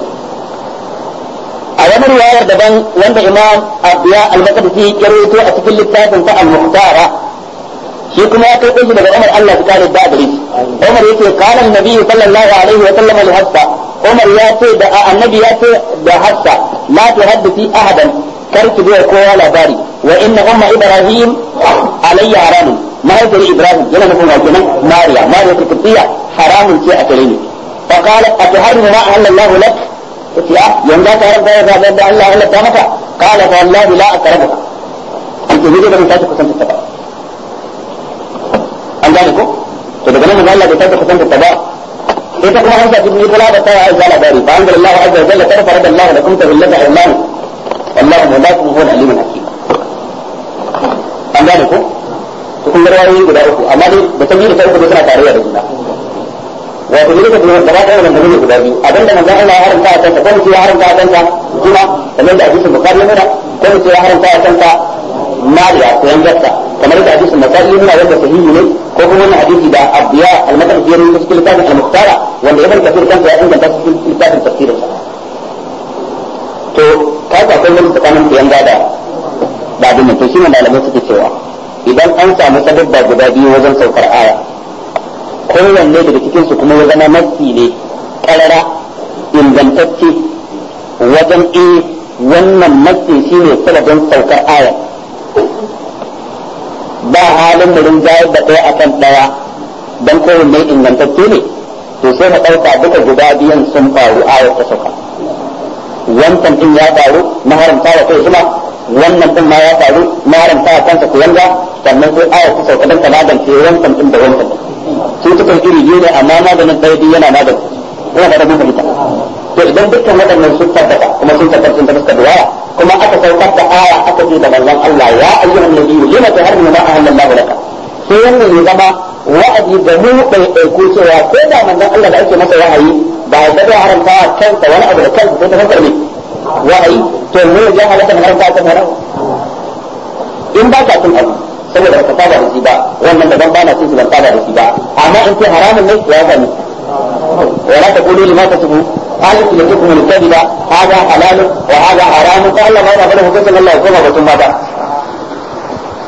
A: a wani riwayar daban wanda imam abiya al-maqdisi ya rawaito a cikin littafin sa al-muhtara shi kuma ya kai shi daga Umar Allah ta kare da gare shi Umar yake kana annabi sallallahu alaihi wa sallam li hafsa Umar ya ce da annabi ya ce da hafsa la tuhaddisi ahadan karki da kowa labari wa inna umma ibrahim alayya haramun mahaifiyar ibrahim yana nufin wa kenan mariya ta tafiya haramun ce a gare ni fa qalat atuharrimu ma ahallallahu lak يا يوم ذاك رب ده الله إلا تامك قال فوالله لا أقربها أنت بيجي من تاسك كنت تتبع أن ذلك تبقى من الله تاسك كنت تتبع إذا كما أنت تبني فلا بتاع إزالة داري فأنزل الله عز وجل فرد الله لكم تبلغ الله والله مولاكم هو العليم الحكيم أن ذلك تكون رواية بدأوك أما دي بتمير تأوك بسرعة تاريخ رجلا wato ne da gaba ɗaya wannan dalili guda biyu abinda manzon Allah ya haramta a kansa ko mutum ya haramta a kansa kuma kamar da hadisin Bukhari ya nuna ko mutum ya haramta a kansa mariya ko yangarta kamar da hadisin Nasa'i ya nuna wanda sahihi ne ko kuma wannan hadisi da Abiya al-Maqdisi ya nuna cikin littafin al-Muhtara wanda Ibn Kathir kansa ya inganta cikin littafin tafsirin sa to kaga akwai wani tsakanin yanga da abin nan to shine malamai suke cewa idan an samu sababba guda biyu wajen saukar aya kowanne daga cikin su kuma ya zama nafsi ne karara ingantacce wajen wannan nafsi shine sababin saukar aya ba halin da rinjayar da ɗaya akan ɗaya don kowanne ingantacce ne to sai na ɗauka duka guda biyan sun faru ayar ta sauka wancan din ya faru na haramta wa kai kuma wannan din ma ya faru na haramta wa kansa kuyanga sannan sai ayar ta sauka don ta magance wancan din da wancan din cutukan iri biyu ne amma maganin ɗaya biyu yana magani yana da rabin fahimta to idan dukkan waɗannan sun tabbata kuma sun tabbata da waya kuma aka saukar da aya aka ce da manzon Allah ya ayyuhan nabiyyu lima tuharrimu ma ahallallahu laka sai wannan ya zama wa'adi da mu ɗaiɗaiku cewa ko da manzon Allah da ake masa wahayi ba ya taɓa haramta kansa wani abu da kansa sai ta fankar ne wahayi to mu ya halatta mu haramta kan haram in ba ka cin abu saboda ka saba da shi ba wannan daban ba na cin shi ban saba da shi ba amma in ce haramun ne ya gani ولا تقولوا لما تصفوا ألسنتكم الكذب هذا حلال وهذا حرام فالله ما يقبله كسب الله يكون بكم ماذا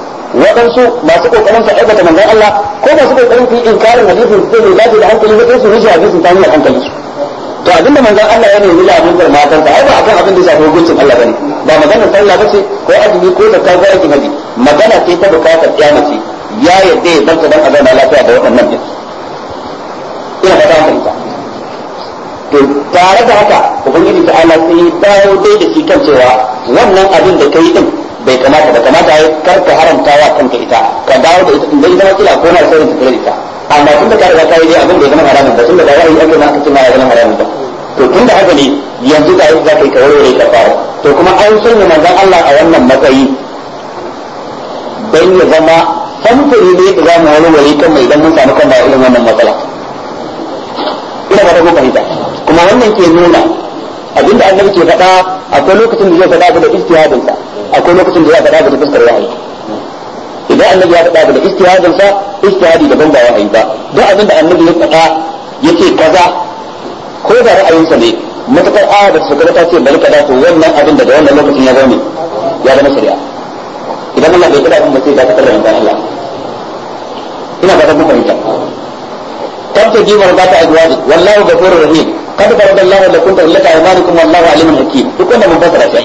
A: waɗansu masu kokarin su aikata manzon Allah ko masu kokarin su yi inkarin hadisin su ne dace da hankali ba sai su rushe hadisin ta hanyar hankali su to abinda manzon Allah ya nemi lamuntar matansa ai ba akan abin da ya shafi hukuncin Allah bane ba maganar sallah bace ko azumi ko zakka ko aikin haji magana ce ta bukatar kiyamace ya yadda ya barka dan azana lafiya da waɗannan din ina fata an fahimta to tare da haka ubangiji ta Allah sai dawo dai da shi kan cewa wannan abin da kai din bai kamata ba kamata ya karka haramta wa kanka ita ka dawo da ita din dai zama kila ko na sai ta kare ita amma tun da ka riga kai dai abin da ya zama haramun ba tun da ra'ayi ake ma aka ce ma ya zama haramun ba to tun da haka ne yanzu da yadda kai ka warware ka fara to kuma an sanya manzon Allah a wannan matsayi dan ya zama samfuri ne da za mu warware kan mai idan mun samu kan irin wannan matsala ina ba da kuma fahimta kuma wannan ke nuna abinda annabi ke faɗa akwai lokacin da zai faɗa da ijtihadin sa akwai lokacin da zai faɗa da fuskar wahayi idan annabi ya faɗa da ijtihadin sa ijtihadi daban ba wahayi ba duk abinda annabi ya faɗa yace kaza ko da ra'ayinsa ne matakar aya da su ta ce bari kaza to wannan abin da wannan lokacin ya zama ya zama shari'a idan Allah bai kada abin da sai ka tabbata da Allah ina fata kun fahimta tabtaji marzata azwaji wallahu ghafurur rahim qad faradallahu lakum tahillata aymanikum wallahu alimun hakim duk wanda mun fasara shi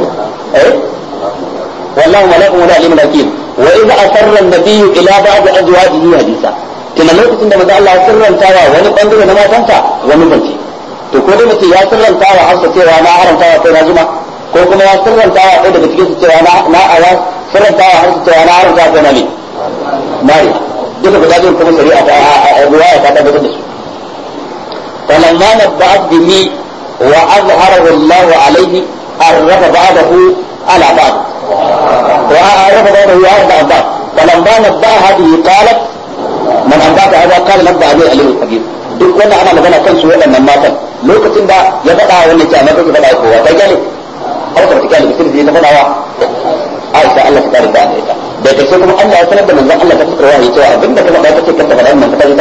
A: wallahu malakum wa alimun hakim wa idza asarra an-nabiy ila ba'd azwajihi hadisa kina lokacin da manzo Allah ya sirrantawa wani bangare na matansa wani zance to ko dai mace ya sirrantawa Hafsa cewa na haramtawa kai na zuma ko kuma ya sirrantawa kai daga cikin su cewa na awa sirrantawa Hafsa cewa na haramtawa kai na ne mari duka guda biyu kuma shari'a ta riwaya ta tabbatar da su falamma nabba'at bihi wa azharahu Allah alayhi arrafa ba'dahu ala ba'd wa arrafa ba'dahu ala ba'd falamma nabba'aha bihi qalat man ambata hada qala nabba alayhi alayhi kabir duk wannan ana magana kan su waɗannan matan lokacin da ya faɗa wannan cewa mata su faɗa kowa ta gane hausa ta gane bisir da ta faɗa wa Aisha Allah ta kare ta da ita da kace kuma Allah ya sanar da manzon Allah ta fuskar wahayi cewa abinda ka faɗa kake kanta faɗa nan ka ta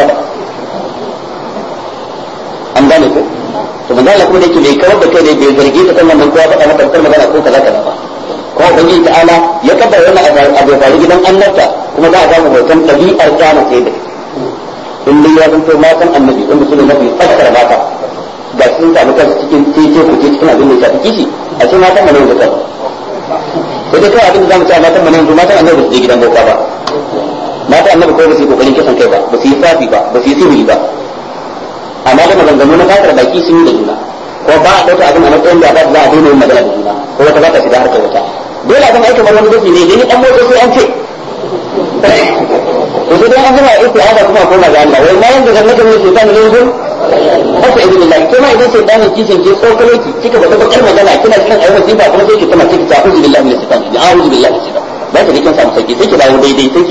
A: an gane ko to manzon Allah kuma da yake bai kawar da kai ne bai zargi ta kan wannan kowa faɗa mata kar magana ko kaza kaza ba kuma ubangiji ta'ala ya kaddara wannan abu ya faru gidan annabta kuma za a samu hoton ɗabi'ar kyana sai da in dai ya zanto matan annabi wanda su ne mafi fassara mata ga sun samu kansu cikin tece ku ce cikin abin da ya shafi kishi a cikin matan mana yanzu kan sai dai kawai abin da zamu ce matan mana yanzu matan annabi ba su je gidan bauta ba matan annabi ko ba su yi kokarin kisan kai ba ba su yi safi ba ba su yi sihiri ba amma da maganganu na fatar baki sun yi da juna ko ba a ɗauka abin a matsayin da za a daina yin magana da juna ko wata za ta shiga harkar wata dole a zama aika wani dafi ne idan dan motsa sai an ce to sai dai an zama istiada kuma ko ga Allah wai ma yanda zan nake shi dan ne yanzu haka idan Allah kuma idan sai dan kishin ke tsokalo ki kika da bakar magana kina cikin ayyuka sifa kuma sai ki tana kika ta uzu billahi min shaitan ji a'udhu billahi min shaitan ba ta kin samu sauki sai ki dawo daidai sai ki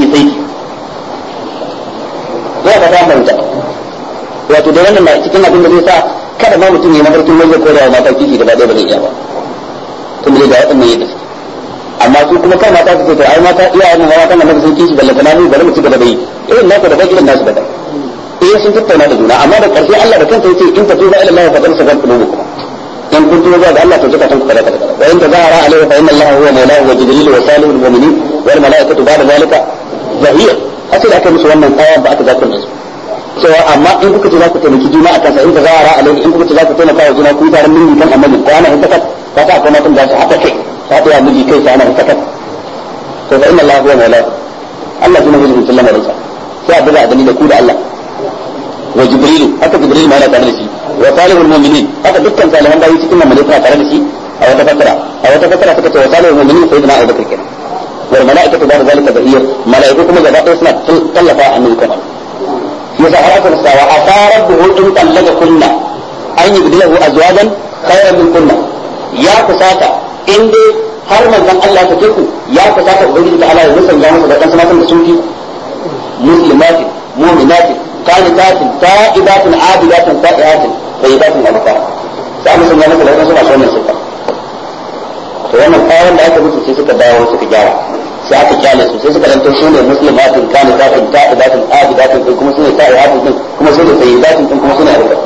A: ya ka ta banta wato da wannan cikin abin da zai sa kada ma mutum ya mafarkin wanda ko da mata kishi da ba dai ba zai iya ba tun da ga wadannan yadda suke amma su kuma kai mata su ce to ai mata iyayen mu mata nan sun kishi balle kana ni bari mu ci gaba da yi irin naka da irin nasu da sun tattauna da juna amma da karshe Allah da kanta yace in tatuba ila Allah fa qad sabat qulubukum in kuntum zuwa ga Allah to zakatan ku kada wa in tazahara alayhi fa inna Allah huwa mawlahu wa jibril wa salihul mu'minin wal malaikatu ba'da zalika zahir asali aka musu wannan ayan ba aka zakar da su cewa amma in kuka ce za ku taimaki juna akan sa in tazahara alayhi in kuka ce za ku taimaka wa juna ku yi taron mini kan annabi ko ana haka ka ta akwai matan da su haka kai ta tsaya miji kai sai ana haka to fa inna Allah huwa mawlahu Allah shine mai mutum lamarin sa sai a buga a dalilin ku da Allah wa jibril haka jibril ma yana tare da shi wa salihul mu'minin haka dukkan salihan bayi cikin nan malaika tare da shi a wata fatara suka ce wa salihul mu'minin sayyidina Abu Bakr kenan wal malaikatu ba'da zalika bahiyya malaiku kuma gaba ɗaya suna tallafa annabi kamar shi yasa har aka sawa asarabuhu in tallaga kunna an yubdilahu azwajan khayran min kunna ya kusata in dai har manzon Allah ta teku ya kusata ubangiji ta Allah ya musanya masa da kansa matan da sun fi muslimatin mu'minatin قانتات تائبات عابدات سائحات طيبات الأبكار سأل سنة مثل هذا سنة سنة سنة wannan kayan da aka mutu sai suka dawo suka gyara sai aka kyale su sai suka lanto su ne muslimatin kanisatin ta'ibatin abidatin din kuma sune ta'ibatin din kuma sune sayyidatin din kuma sune arba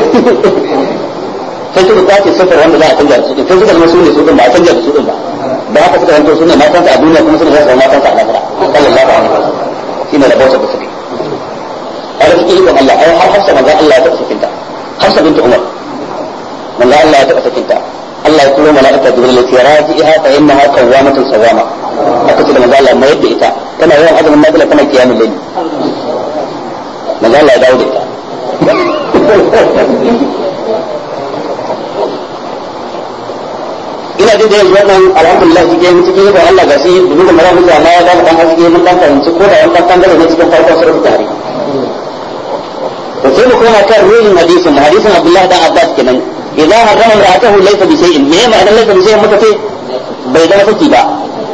A: sai suka tace sifar wanda za a canja su din sai suka zama su ne su din ba a canja su din ba da haka suka zanto sune matansa a duniya kuma sune zama matansa a lahira sallallahu alaihi wasallam shine da bauta da suke a cikin ikon Allah ai har Hafsa manzo Allah ya taɓa sakinta Hafsa bint Umar manzo Allah ya taɓa sakinta Allah ya turo mala'ika Jibril ya ce raji'iha fa innaha qawwamatun sawama aka ce da manzo Allah mai yadda ita tana yawan azumin nafila tana kiyamul layl manzo Allah ya dawo da ita ina da yanzu wannan alhamdulillah cikin da Allah ga shi dubu da mara mutane ya ga dan haske mun dan fahimci ko da yan bangare ne cikin farkon surat tare to sai mu koma kan ruhin hadisin Abdullah dan Abbas kenan idan harama ra'atahu laysa bi shay'in me ma'anar laysa bi shay'in muka ce bai zama saki ba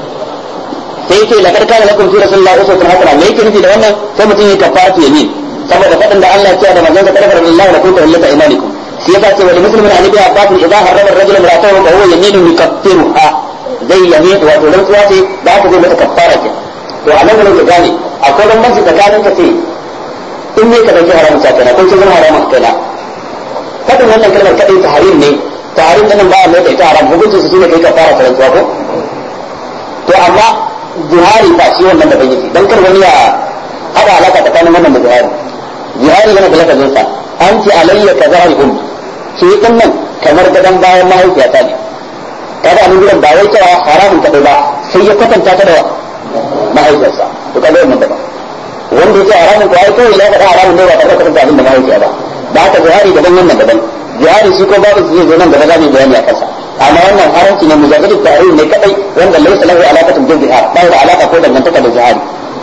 A: sai yake la karkana lakum fi rasulillahi uswatun hasana me yake nufi da wannan sai mutum ya kafaratu yamin saboda fadin da Allah ya ce da manzon sa karfar lillahi wa kuntum lillata imanikum shi yasa ce wal muslimin an bi abbas idan harama ar-rajulu ra'atahu fa huwa yaminun yukaffiruha zai yamin wato rantsuwa ce da aka zai mata kaffara ce to a nan ne gane akwai bambanci tsakanin ka ce in ne ka dauki haramun sa kenan ko ce zama haramun kenan fadin wannan kalmar kadai tahrim ne tahrim din ba mai da ita haram hukunci su ne kai kaffara ta rantsuwa ko to amma jihari ba shi wannan da bai yi dan kar wani ya hada alaka tsakanin wannan da jihari yana da lafazin sa anti alayya ka zahari ummi shi din nan kamar gadan bayan mahaifiyata ne kada an gurin ba wai cewa haramun kadai ba sai ya kwatanta ta da mahaifiyarsa to kaga wannan da ba wanda yake haramun ko ai kai ya faɗa haramun ne ba tare da kwatanta abin da mahaifiya ba da haka jihari daban wannan daban jihari shi ko babu zai zo nan gaba za mu bayani a kansa amma wannan haramci ne mujarrad tahrim ne kadai wanda laysa lahu alaqatun bil jihad ba da alaka ko dangantaka da jihadi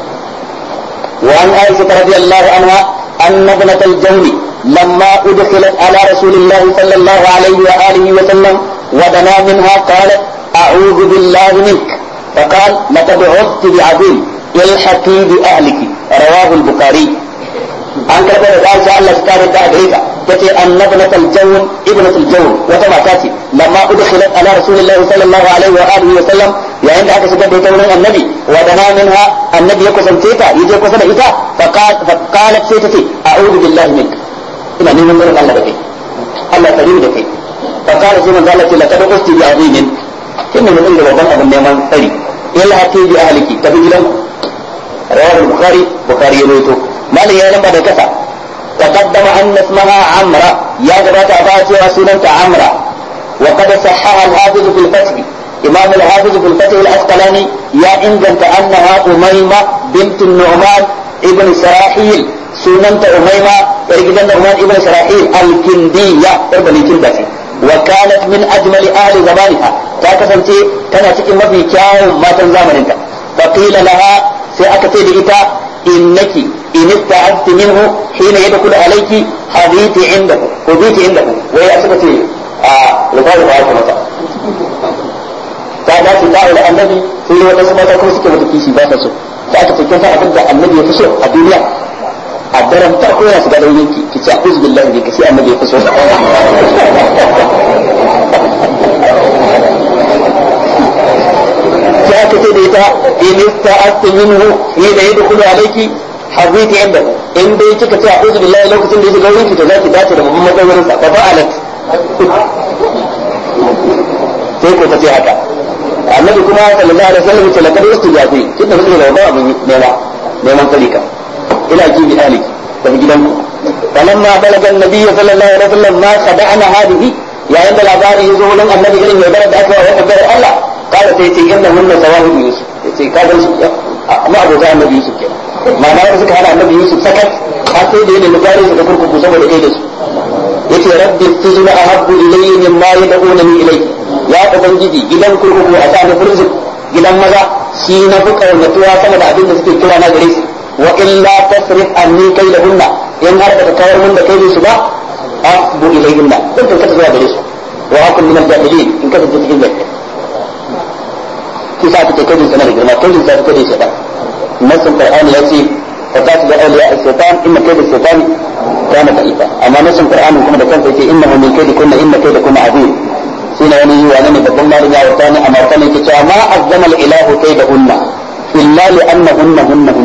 A: wa an aisha radiyallahu anha anna ibnat al-jawni lamma udkhilat ala rasulillahi sallallahu alayhi wa alihi wa sallam wa dana minha qalat a'udhu billahi mink فقال لقد عذت بعظيم الحقي باهلك رواه البخاري an karɓar da Aisha Allah ta kare ta gare ta tace annabnatul jawn ibnatul jawn wata mata ce lamma udkhilat ala rasulillahi sallallahu alaihi wa alihi wa sallam yayin da aka shigar da ita wurin annabi wa dana minha annabi ya kusance ta yaje kusa da ita fa qalat sai tace a'udhu billahi mink ina neman gurin Allah da kai Allah ta da kai fa qala sai manzo Allah ce laqad usti bi azimin kinna mun da babban abin neman tsari ilhaqi bi ahliki tabi gidan rawahu bukhari ya rawaito مالي يا لما دكتا تقدم أن اسمها عمرة يا جماعة أباتي رسولة عمرة وقد صحها الحافظ في الفتح إمام الحافظ في الفتح الأسقلاني يا إنجنت أنها أميمة بنت النعمان ابن سراحيل سننت أميمة ارجدن نعمان ابن سراحيل الكندية ابن كندسي وكانت من أجمل أهل زمانها تاكسنتي كانت ما في كاو ما تنزامن انت فقيل لها سأكتب إتا إنك إن استعذت منه حين يدخل عليك حديث عنده وهي أسفتي لفاظ فعلت مساء تعالى تدعو النبي في وتسمى تكون سكة وتكيشي باسسو فأكتب كيف أبدا النبي يفسر الدنيا الدرم تأكل ناس قالوا ينكي تتعوذ بالله بك سي النبي يفسر فأكتب إن استعذت منه حين يدخل عليك حظيتي عنده إن بيتك تعوذ بالله لو كنت بيجي قولين في تذاكي داتي لمحمد ورنسا ففعلت تيكو تتيحك النبي كما صلى الله عليه وسلم يقول لقد استجابي كنا نقول له ضاء نيمان طريقة إلى جيب أهلك ففي جدنكم فلما بلغ النبي صلى الله عليه وسلم ما خدعنا هذه يا عند العبار يزول النبي قال إنه يبرد أكوى ويقدر الله قال سيتي إنهن سواهد يوسف يتي كابل ما أبو جاء النبي يوسف كنا ma'ana da suka hana annabi Yusuf sakat har sai da yana mutare su da kurkuku saboda kai da su yace rabbi tijna ahabbu ilayya mimma yad'unani ilayhi ya ubangiji gidan kurkuku a sa da furzin gidan maza shi na fi kaunatuwa sama da abin da suke kira na gare shi wa illa tasrif anni kaydahunna in har da kawar mun da kai da su ba asbu ilayhinna dan ka zuwa gare su wa akun min al-jahilin in ka tafi cikin gari kisa ta kai da sanar girma kai da ta kai da نص القرآن يأتي فقاتل أولياء الشيطان إن كيد الشيطان كان ضعيفا أما نص القرآن كما ذكرت يأتي إنه من كيدكن إن كيدكن عظيم سينا وني وأنا بضم الله رجع وثاني أمرتني كتا ما أعظم الإله كيدهن إلا لأنهن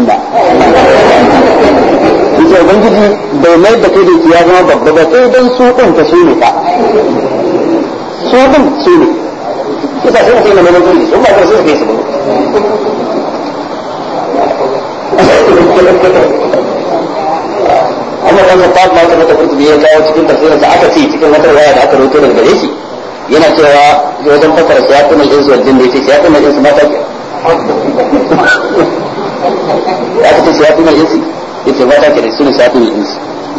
A: إذا ubangiji bai mai da kai da ya zama babba ba sai dan su din ta sune fa su din su ne kusa sai mutum yana neman kuri sun ba sai su kai su ba amma kan sa ma ta da kurtubi ya kawo cikin tafsirin sa aka ce cikin wata riwaya da aka rawaito daga gare shi yana cewa wajen fassara shayatin al-insu wal jinni yace shayatin al-insu mata ke ya ce shayatin al-insu yace mata ke da sunan shayatin al-insu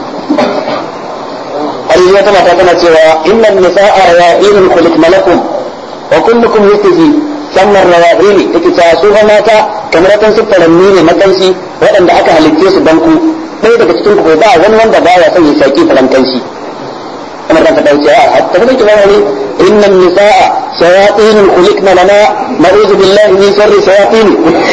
A: har wata mata tana cewa innan nisaa rawa'ilun khuliqna lakum wa kullukum yastaji sannan rawa'ili take ta su fa mata kamar kan su faranni ne na kanshi waɗanda aka halitte su dan ku ɗaya daga cikin ku ba wani wanda baya son ya shaki farantan shi kamar kan ta dauke a hatta da kike wani innan nisaa shayatin khuliqna lana na'udhu billahi min sharri shayatin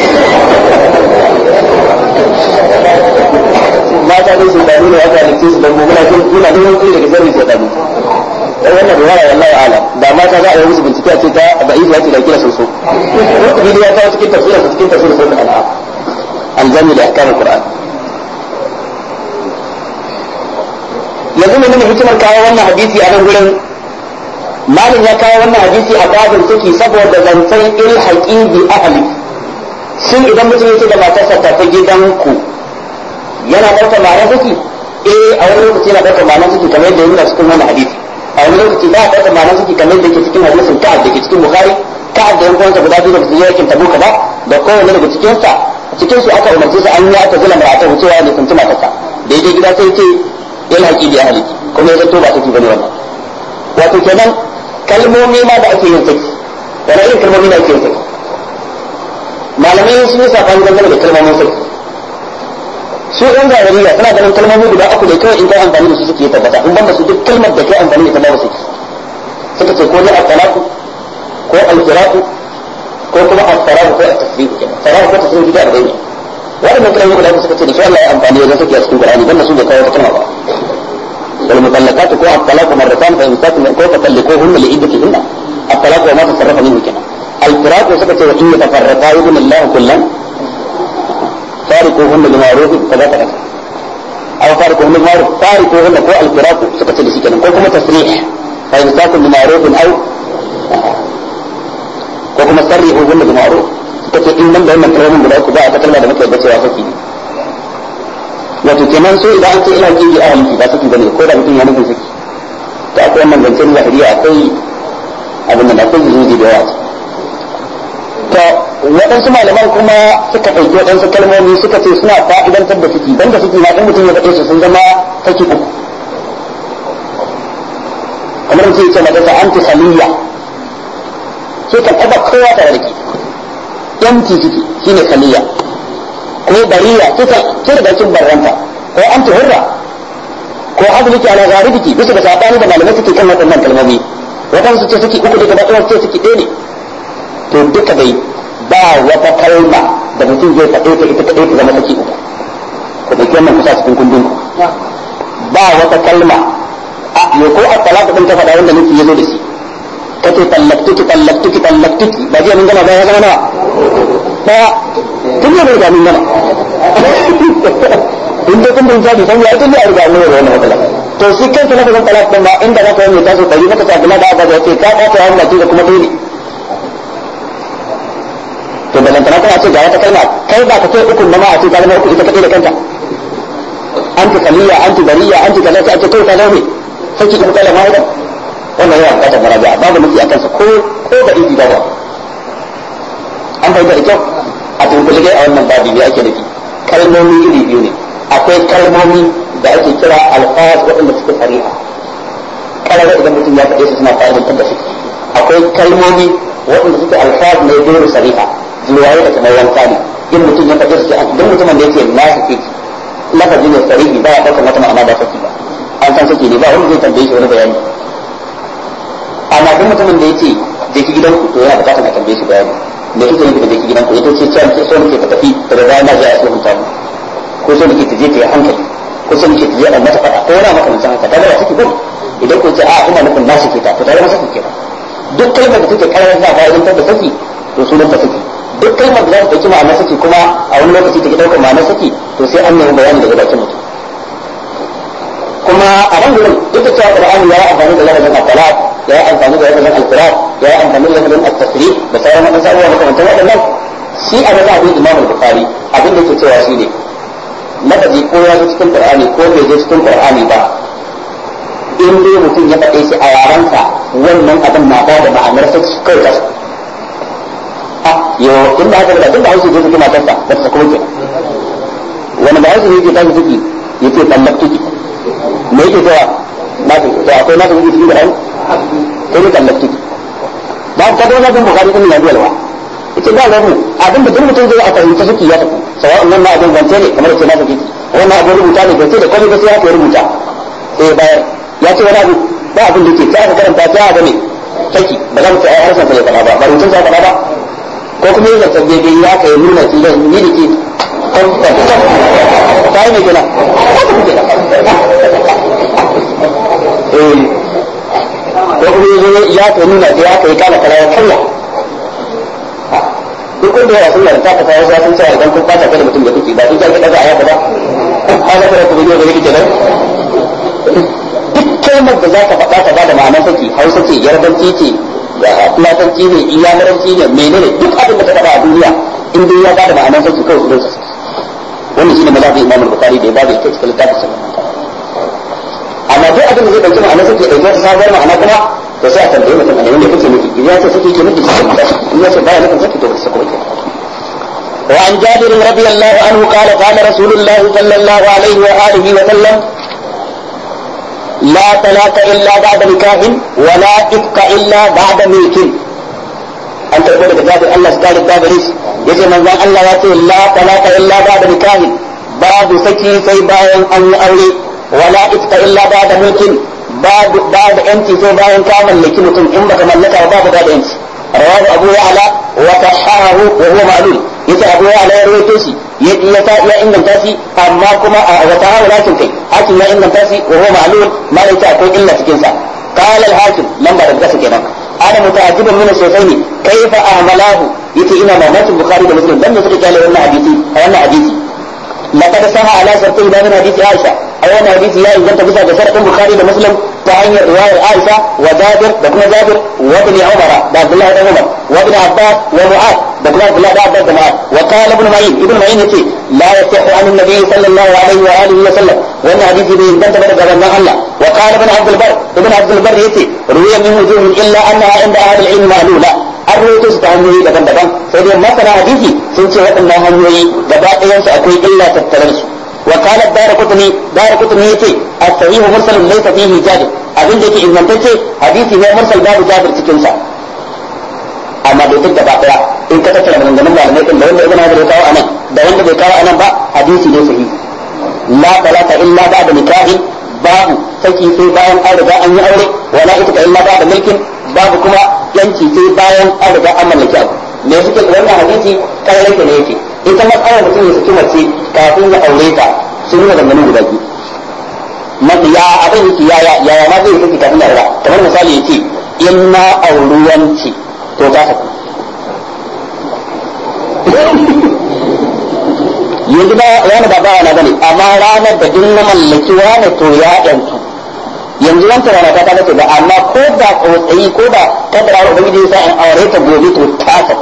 A: mata dai su dani ne aka halitte su dan mu muna da wani daga sharri shaytan dan wannan riwaya wallahi alam da mata za a yi musu bincike a ce ta da'ifa ce da kila soso ko bidiyo ta cikin tafsirin sun al'am al-jami da ahkam al-qur'an yanzu menene hikimar kawo wannan hadisi a nan gurin malin ya kawo wannan hadisi a babin ciki saboda zancen ilhaqi bi ahli shin idan mutum yake da matarsa ta fi gidanku yana ɗaukar ma'ana ciki a wani lokaci yana ɗaukar ma'ana ciki kamar yadda yana cikin wannan hadisi a wani lokaci za a ɗaukar ma'ana ciki kamar yadda ke cikin hadisin ka'ab da ke cikin bukhari ka'ab da yan uwansa guda biyu da su je yakin tabuka ba da kowanne daga cikin su aka umarce su an yi aka zula marata wucewa ne tuntu matarsa da ya je gida sai ce ilhaqi bi ahli kuma ya zanto ba take bane wannan wato kenan kalmomi ma da ake yin saki wani irin kalmomi da ake yin saki malamai sun yi sabani dangane da kalmomin saki su ɗan zawariya suna ganin kalmomi guda uku da kawai in kai amfani da su suke tabbata in banda su duk kalmar da kai amfani da ta babu saki suka ce ko ne al-talaqu ko al-firaqu ko kuma al-faraqu ko al-tasriqu kenan faraqu ko tasriqu da arba'in wannan kalmomi guda uku suka ce da su Allah ya amfani wajen saki a cikin Qur'ani banda su da kawo ta kalma ba والمطلقات كو الطلاق مرتان فإمساك كو فطلقوهن لعدتهن الطلاق وما تصرف منه كنا الفراق وسكت وإن يتفرقا يغن الله كلا فارقوهن بمعروف كذا كذا أو فارقوهن بمعروف فارقوهن كو الفراق سكت لسي كنا كو كما تسريح فإمساك بمعروف أو كو كما سرحوهن بمعروف سكت إن من بهم كلام بلا كباء تكلم لما كيبت واسكي wato kenan so idan an ce ina kiji ahli ba saki bane ko da mutum ya nufin saki to akwai wannan zancen zahiriya akwai abin da akwai zuji da yawa to waɗansu malaman kuma suka ɗauki waɗansu kalmomi suka ce suna fa'idantar da saki dan da saki na ɗan mutum ya faɗe su sun zama saki uku kamar mutum ya ce mata ta anti khaliya ke kan ɗaba kowa tare da ke yanti ciki shine khaliya ko bariya kika da kin barranta ko anti hurra ko hadliki ala gharibiki bisa da sabani da malamai suke kan wannan kalmomi wadansu ce suke uku daga bakin ce suke ɗaya ne to duka dai ba wata kalma da mutum zai faɗe ta ita kadai ta zama saki uku ko da wannan kusa cikin kundin ku ba wata kalma a yo ko at-talaq din ta faɗa wanda nake yazo da shi kace tallaktuki ba je mun gama ba ya zama nawa ba tun ne da mun gama in da kun bin jabi san ya tun ya riga mun da wannan matsala to shi kanka na kan talak din ba inda zaka yi taso bari maka ta bila da ba ce ka ta wannan da kuma dole to balan tana kana ce ga wata kalma kai ba ka kai uku da ma a ce kalma uku ita kadai da kanta anti khaliya anti bariya anti kaza ta ce kai ka zaune sai ki kuma kalma da wannan yana bukatar maraja babu nufi a kansa ko da izi ba an fahimta da kyau a tunkuli dai a wannan babi ne ake nufi kalmomi iri biyu ne akwai kalmomi da ake kira alfaz waɗanda suke fariha karar idan mutum ya faɗe su suna fa'idantar da suke akwai kalmomi waɗanda suke alfaz ne biyu sariha jirwaye da kamar wanka ne in mutum ya faɗe su duk mutumin da yake na suke lafazi ne sarihi ba ya ɗaukar wata ma'ana ba saki ba an san saki ne ba wanda zai tambaye shi wani bayani amma duk mutumin da yake je ki gidanku to yana bukatar ka tambaye shi bayani da kike yin da je ki gidanku ita ce cewa ke so nake ka tafi daga bayan na je a sulhun tamu ko so nake ta je ta yi hankali ko so nake ta je a mata fada ko wani makamancin haka kaga ba saki bane idan ko ce a ina nufin na saki ta to tare masa saki kenan duk kalmar da take karar za ba idan ta da saki to sunan ta saki duk kalmar da za ta dauki ma'anar saki kuma a wani lokaci take daukar ma'anar saki to sai an nemi bayani daga bakin mutum kuma a nan gurin duk da cewa Qur'ani ya amfani da lafazin al-talaq ya amfani da lafazin al-firaq ya yi amfani da lafazin at-tasrif da sauran wadansu abubuwa makamantan waɗannan shi a mazhabin Imam Bukhari abin da yake cewa shi ne lafazi ko ya zo cikin Qur'ani ko bai zo cikin Qur'ani ba in dai mutum ya faɗe shi a yaransa wannan abin na ba da ma'anar sa kai ta yo in da haka da tun da hausa je cikin matarsa ba ta kuma kenan wani ba hausa yake tashi ciki yace tallaftuki me yake cewa na to akwai na cikin cikin Qur'ani sai ne tallaftuki ba ka da wannan Bukhari din ya biya yace ba ga mu abin da duk mutum zai a fahimta suke ya tafi sawa'un nan na abin zance ne kamar ce na tafi wannan abin rubuta ne bai ce da komai ba sai ya rubuta sai bayar ya ce wani abu ba abin da ke ta aka karanta ta ga ne take ba za mu ce ai harshen sai ya faɗa ba rubutun sa faɗa ba ko kuma yin zance bai ya kai nuna shi da ni da ke ta yi mai gina ko kuma ya kai nuna shi ya kai kana kala ya karya duk wanda ya rasu da ta kasa wasu sun cewa idan kun fata kai da mutum da kuke ba duk ya daga ayata ba haka fara ku biyo da yake kenan duk kalmar da za ka faɗa ta bada ma'anar saki hausa ce yarbanci ce fulatanci ne iyamuranci ne menene duk abin da ka faɗa a duniya in dai ya bada ma'anar saki kawai su dauka saki wannan shine mazhabin Imam Bukhari da ya bada ita cikin littafin sa amma duk abin da zai dauki ma'anar saki ya dauki ta sabuwar ma'ana kuma to sai a tambaye mutum annabi ne kace miki idan ya ce saki ke miki sai mutashi in ya ce baya nufin saki to ba sai kuma ke وعن جابر رضي الله عنه قال قال رسول الله صلى الله عليه وآله وسلم لا طلاق إلا بعد نكاح ولا إفك إلا بعد ملك أنت تقول لك جابر الله سكال الدابريس يجي من ذا الله يأتي لا طلاق إلا بعد نكاح بعد سكي سيبايا أن أولي ولا إفك إلا بعد ملك بعد أنت سيبايا كامل لكنتم إنك ملك وبعد بعد أنت رواه أبو يعلى وصححه وهو معلول yace abu ya ala ya rawaito shi ya inganta shi amma kuma a wata hawa lakin kai hakim ya inganta shi wa huwa ma'lul ma la akwai illa cikin sa qala al-hakim lamba da gasa kenan ana muta'ajjiban min shaykhayni kayfa ahmalahu yace ina mamakin bukhari da muslim dan suka kale wannan hadisi laqad saha ala shartin da min hadisi aisha wannan hadisi ya inganta bisa ga shartin bukhari da muslim ta hanyar riwayar aisha wa jabir da kuma jabir wa ibn umar da abdullah ibn umar wa ibn abbas wa mu'ad da kuma abdullah da abbas da mu'ad wa qala ibn ma'in yace la yasihu an an-nabi sallallahu alaihi wa alihi wa sallam wannan hadisi bai inganta daga manzon Allah wa qala ibn abd al-bar yace ruwiya min wujuhin illa annaha inda ahli al-ilm ma'lula an rawaito su ta hanyoyi daban-daban sai dai masana hadisi sun ce waɗannan hanyoyi gaba ɗayan su akwai illa tattare su وقال الدارقطني يتي الصحيح مرسل ليس فيه جابر abin da yake ingantacce hadisi ne mursal babu jabir cikin sa amma bai duk gaba daya in ka tattara maganganun malamai din da wanda ibn Hajar ya kawo anan da wanda bai kawo anan ba hadisi ne sahihi la talata illa ba'da nikahi babu saki sai bayan an riga an yi aure wala ita illa ba'da mulkin babu kuma yanci sai bayan an riga an mallaki abu me suke wannan hadisi kallon ne yake ita matsalar mutum ya saki mace kafin ya aure ta sun nuna dangane guda biyu mafi ya abin yake yaya ma zai saki kafin ya aure kamar misali ya ce in na auruwanci to ta saku yanzu ba wani ba na bane amma ranar da duk na mallaki wani to ya yantu yanzu wancan rana ta bace ba amma ko da tsotsayi ko da kaddara ubangiji ya sa in aure ta gobe to ta saku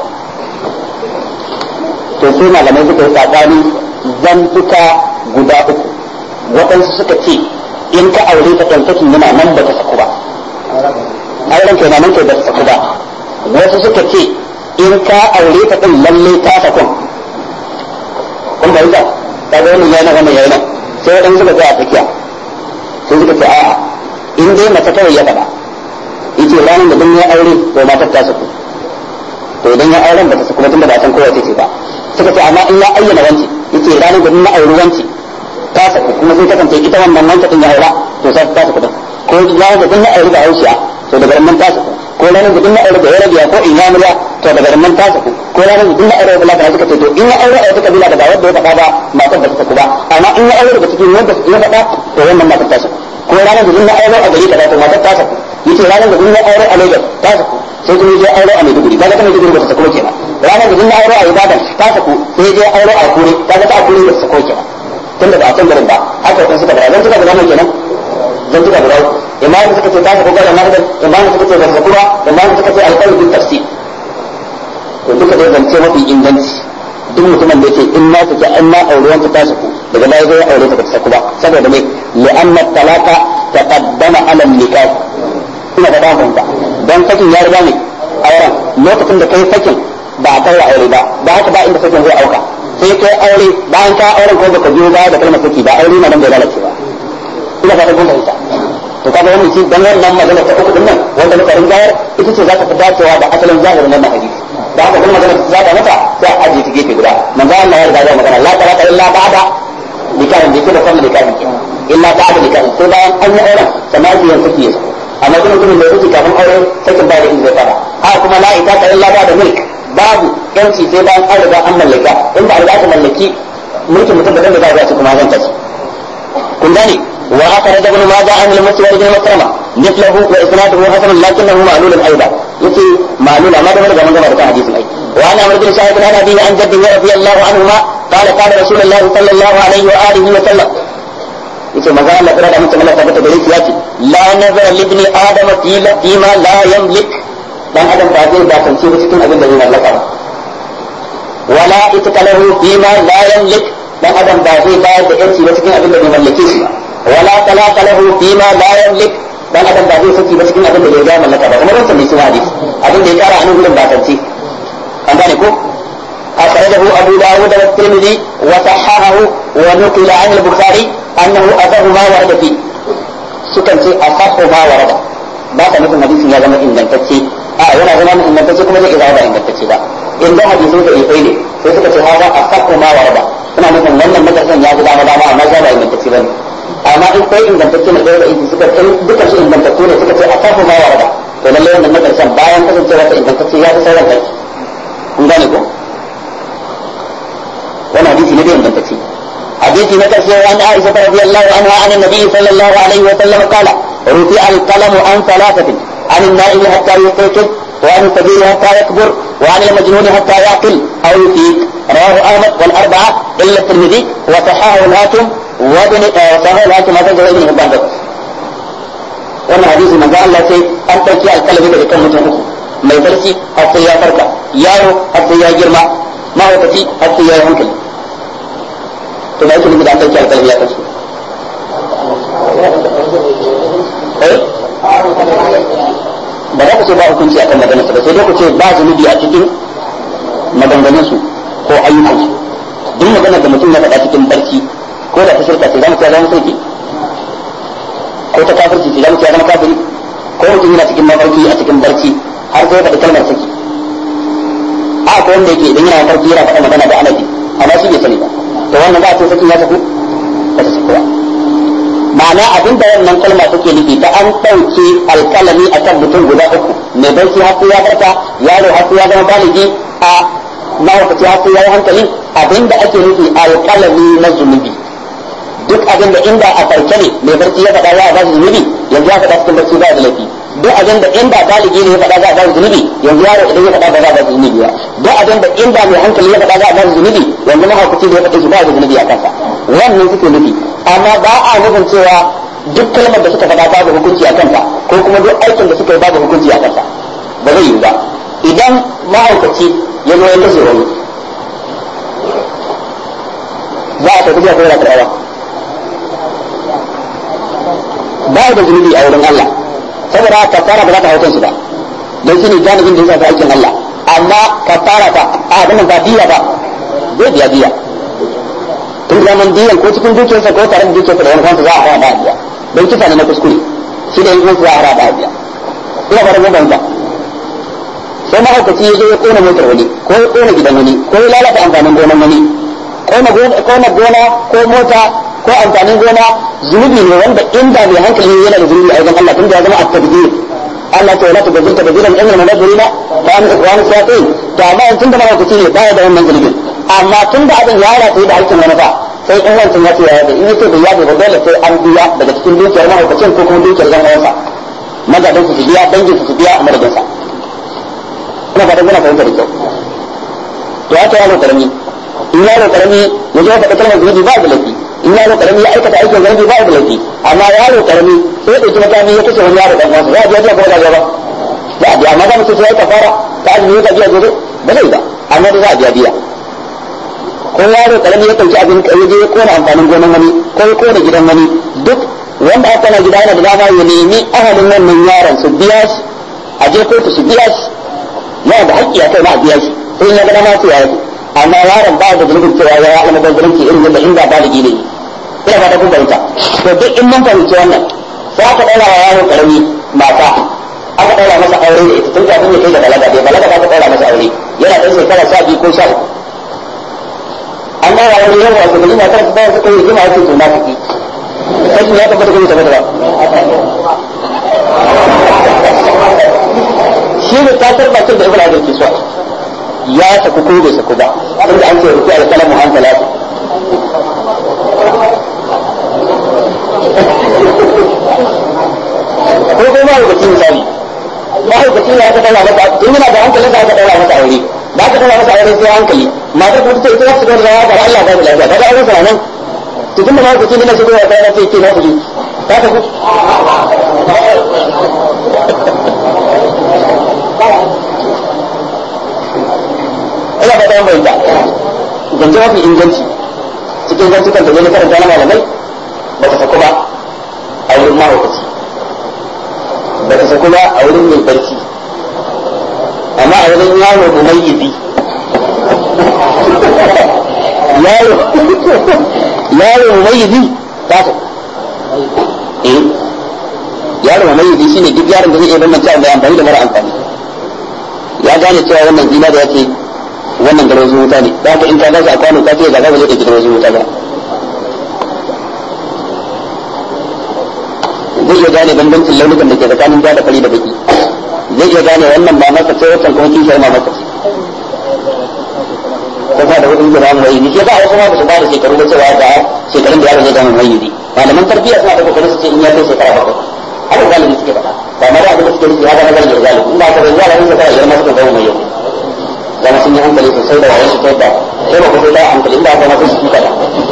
A: to sai malamai suka yi tsakani zantuka guda uku waɗansu suka ce in ka aure ta ɗan sakin yana nan ba ta saku ba auren kai na nan kai ba ta saku ba wasu suka ce in ka aure ta ɗin lalle ta sakun kun ba ita ta ga wannan yana wannan yana sai waɗansu suka tsaya a tsakiya sai suka ce a'a in dai mace kawai ya faɗa yace ranar da duk ya aure to matar ta saku to idan ya auren ba ta saku ba tunda ba san kowace ce ba suka ce amma in ya ayyana wanci yace ranar da na auri wanci ta saku kuma sai kasance ita wannan wanci din ya aura to sai ta saku din ko ranar da na auri da Hausa to daga nan ta saku ko ranar da na auri da Yarabiya ko Inyamuriya to daga nan ta saku ko ranar da na auri da Laka suka ce to in ya aure a wata kabila da ba wanda ya faɗa ba matar ba ta saku ba amma in ya aure daga cikin wanda ya faɗa to wannan matar ta saku ko ranar da na aure a gari kaza to matar ta saku yace ranar da na aure a Lagos ta saku sai kuma je aure a Maiduguri kaga ta Maiduguri ba ta saku kenan ranar da na aure a Ibadan ta saku sai je aure a Kure kaga ta Kure ba ta saku kenan tunda ba a san garin ba haka kan suka bara zan tuka da nan kenan zan tuka da imamu suka ce ta saku gara mardan, imamu suka ce ba saku ba, imamu suka ce alƙawari bin tafsir. To duka dai zance mafi inganci duk mutumin da yake in ma take an ma aure wanda ta saku daga baya zai aure ta ba saku ba saboda me li'anna talaqa taqaddama ala nikah. Ina da damar ba dan sakin ya riga ne auren lokacin da kai sakin ba a kai aure ba da haka ba inda sakin zai auka sai kai aure bayan ka auren ko baka biyo baya da kalmar saki ba aure na nan bai lalace ba. Ina fata kun fahimta to kaga wannan shi dan wannan magana ta uku din nan wanda muka rinjayar ita ce za ta fi dacewa da asalin zahirin wannan hadisi da haka kuma magana ta zaba mata sai a ajiye ta gefe guda manzo Allah ya riga ya magana la talaka illa ba'da nikahin da kuma kan nikahin illa ba'da nikahin sai bayan an yi auren sannan ake yin saki yasa amma kuma mutumin da yake kafin aure sakin ba da inda zai fara haka kuma la ita ta illa ba'da milk babu yanci sai bayan an riga an mallaka in ba a riga aka mallaki mulkin mutum da da za a ci kuma zan tashi kun gane وأخرج ابن ماجه عن المسور بن مكرمة مثله وإسناده حسن لكنه معلول أيضا يتي معلول ما دمر من قبل حديث الأي وعن عمرو بن شاهد عن أبيه عن جده رضي الله عنهما قال قال رسول الله صلى الله عليه وآله وسلم يتي ماذا الله قرأت من تمنى ثبت بريك ياتي لا نظر لابن آدم فيما لا يملك لأن آدم بعدين لا تنسيه سكين أبن الذين لك ولا اتكله فيما لا يملك لأن آدم بعدين لا تنسيه سكين أبن الذين ملكيه ولا طلاق له فيما لا يملك dan adam ba zai saki ba cikin abin da bai ga mallaka ba kamar wannan mai suna hadisi abin da ya kara anan gurin ba tantance an gane ko akhrajahu abu dawud wa tirmidhi wa sahahahu wa nuqila an al-bukhari annahu asahu ma warada fi sukan ce asahu ma warada ba ta nufin hadisin ya zama ingantacce a yana zama ingantacce kuma zai zama ba ingantacce ba inda hadisin da ifai ne sai suka ce hada asahu ma warada ina nufin wannan madarsan ya guda dama amma ba ingantacce bane amma in kai ingantacce ne da yake suka kai duka su ingantattu ne suka ce a kafa ma warada to lalle wannan na karshen bayan kasancewa ta ingantacce ya fi sauran kai kun gane ko wannan hadisi ne da ingantacce hadisi na karshe an Aisha radhiyallahu anha an annabi sallallahu alaihi wa sallam qala rufi al-qalam an thalathatin an an-na'im hatta yastayqid wa an al-kabir hatta yakbur wa an al-majnun hatta yaqil aw yufiq rawahu Ahmad wal arba'a illa at-Tirmidhi wa sahahahu al-Hakim وابن صحيح الحاكم هذا جواب ابن حبان wannan hadisi manzo Allah sai an dauki alƙalami daga kan mutum uku mai barci har sai ya farka yaro har sai ya girma mahaukaci har sai ya yi hankali to da yake da an dauki alƙalami ya kansu ba za ku ce ba hukunci akan maganarsa ba sai dai ku ce ba zunubi a cikin maganganunsu ko ayyukansu duk maganar da mutum ya faɗa cikin barci ko da ta shirka ce zamu ce zama shirki ko ta kafirci ce zamu ce zama kafiri ko mutum yana cikin mafarki a cikin barci har sai faɗi kalmar saki a ko wanda yake idan yana mafarki yana faɗa magana da alaji amma shi bai sani ba to wannan za a ce sakin ya tafi ba ta sakuwa ma'ana abinda wannan kalma take nufi ta an ɗauke alkalami akan mutum guda uku mai barci har sai ya farka yaro har sai ya zama baligi a mahaukaci har sai ya yi hankali abinda ake nufi alkalami na zunubi duk abin da inda a farke ne mai barci ya faɗa za a ba su zunubi yanzu ya faɗa cikin barci ba da laifi duk abin da inda baligi ne ya faɗa za a ba su zunubi yanzu yaro idan ya faɗa ba za a ba su zunubi ba duk abin da inda mai hankali ya faɗa za a ba su zunubi yanzu mahaukaci da ya faɗa shi ba da zunubi a kansa wannan suke nufi amma ba a nufin cewa duk kalmar da suka faɗa babu hukunci a kanta ko kuma duk aikin da suka yi babu hukunci a kansa ba zai yi ba idan mahaukaci ya zo ya kashe wani za a tafi ko yana karawa ba da zunubi a wurin Allah saboda kafara ba za ta haukan shi ba don shi ne jami'in da ya shafi aikin Allah amma kafara ta a ganin ba biya ba zai biya biya tun zaman biyan ko cikin dukiyarsa ko tare da dukiyarsa da wani kansa za a fara da biya don kisa ne na kuskure shi da yankin za a fara da biya ina fara mun banta sai mahaukaci ya zo ya kona motar wani ko ya kona gidan wani ko ya lalata amfanin gonan wani kona gona ko mota ko amfanin gona zunubi ne wanda inda mai hankali yana da zunubi a wajen Allah tun da ya zama at-tabdir Allah ta wala ta gazurta bazilan innal munazirina fa an ikhwan shayatin to amma tun da mahaukaci ne baya da wannan zunubin amma tun da abin ya rata da aikin wani ba sai in wancan ya ce ya yabe in yace bai yabe ba dole sai an biya daga cikin dukiyar mahaukacin ko kuma dukiyar zan uwansa magadan su biya dangin su biya a madadin sa ina fatan kuna fahimta da kyau to haka yaro karami in yaro karami ya zo faɗa kalmar zunubi ba da laifi in yaro karami ya aikata aikin zargi ba da laifi amma yaro karami sai ya dauki makami ya kashe wani yaro dan uwansa ya biya ko da gaba za a biya amma za mu ce sai ka fara ta azumi ka biya gobe ba zai ba amma da za a biya ko yaro karami ya dauki abin kai je ya kona amfanin gonan wani ko ya kona gidan wani duk wanda aka na gida yana da dama ya nemi ahalin wannan yaron su biya shi a je kotu su biya shi yana da haƙƙi a kai ma a biya shi sai ya ga dama su ya yi amma yaron ba da zulubin cewa ya yi almubazzaranci irin yadda inda ba da gine ina ba ta kun fahimta to duk in mun fahimci wannan sai aka ɗaura wa yaro karami mata aka ɗaura masa aure da ita tun kafin ya kai da balaga bai balaga ba ta ɗaura masa aure yana ɗan shekara 12 ko 13 an ɗaura wani yawa wasu gani matar su bayan suka yi jima ya ce to na tafi kashi ya tabbata ko bai tabbata ba shi ne ta tabbatar da ibn Hajar ke so ya saku ko bai saku ba tunda an ce rufi alkalamu an talatu ko kuma hukuncin misali ba hukuncin ya ka daura masa tun yana da hankali da aka daura masa aure ba ka daura masa aure sai hankali matar kuma ta ita za su ga da Allah ba lafiya kaga aure sa nan to tun da ma hukuncin da shigo ya kai ce ke na fuji ta tafi ina ba ta bayyana zance mafi inganci cikin zantukan da ne karanta na malamai ba ta saku ba a wurin mahaukaci ba ta saku ba a wurin mai barci amma a wurin yaro mumayyizi yaro mumayyizi ta saku yaro mumayyizi shine duk yaron da zai iya bambanta mai amfani da mara amfani ya gane cewa wannan zina da ya ce wannan garo zuwa wuta ne da haka in ka gaza a kwano ka ce ga gaba zai ɗauki garo zuwa wuta ba zai iya gane bambancin launukan da ke tsakanin ja da fari da baki zai iya gane wannan ba masa ce wancan kuma kishiyar ma masa ko ba da hudun da mai yi ba wasu ma ba su ba da shekaru ba cewa da shekarun da yaro zai gane mai yi malaman tarbiyya suna da kokarin su ce in ya kai shekara bakwai haka galibi suke faɗa ba ma da abin da suke nufi haka na galibi galibi in ba ka zai zara yin shekara yar masu gaba mai yau zama sun yi hankali sosai da wayan su ta yadda sai ba ku sai ta hankali in ba ka masu su kuka da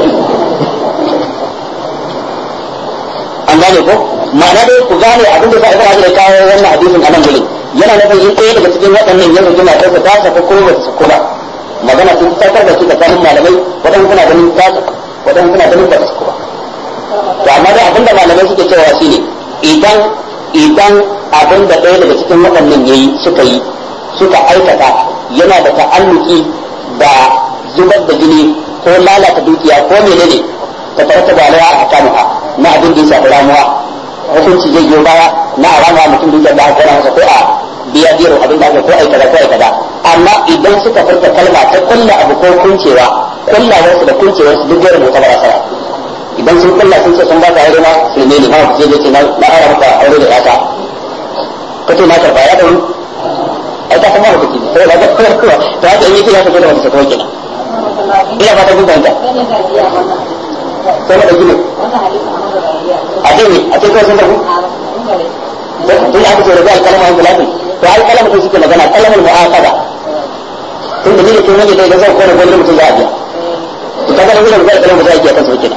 A: an gane ko ma'ana dai ku gane abin da za a kawo wannan hadisin a nan gurin yana nufin in ɗaya daga cikin waɗannan yanzu jima ta ta saka ko ba ta sako ba magana sun tsakar da su tsakanin malamai waɗanda suna ganin ta saka waɗanda suna ganin ba ta sako ba to amma dai abinda malamai suke cewa shine idan abin da ɗaya daga cikin waɗannan yayi suka aikata yana da ta'alluki da zubar da jini ko lalata dukiya ko menene ta tarata ba la akamuha na abin da ya shafi ramuwa hukunci zai biyo baya na ramuwa mutum dukiya da aka masa ko a biya biro abin da aka ko aikata ko aikata amma idan suka furta kalma ta kulla abu ko kuncewa kullawarsu da kuncewarsu duk gairu ta barasara idan sun kulla sun ce sun ba ka aure ma su ne ma ku ce na ara maka aure da yata kace na karba ya dauri ai ta kuma hukunci ne sai da ga kuma to haka in yake ya fito da wata sako kenan ina fata kun fahimta sai da gine a ce ne a ce kawai sun tafi tun aka ce rabi alkalama an gulafi to alkalama ko suke magana kalmar mu'aqada tun da ne kin wani da zai kore gwamnati mutum za a biya to kaga da wannan zai kalmar zai kiyaye kansa kenan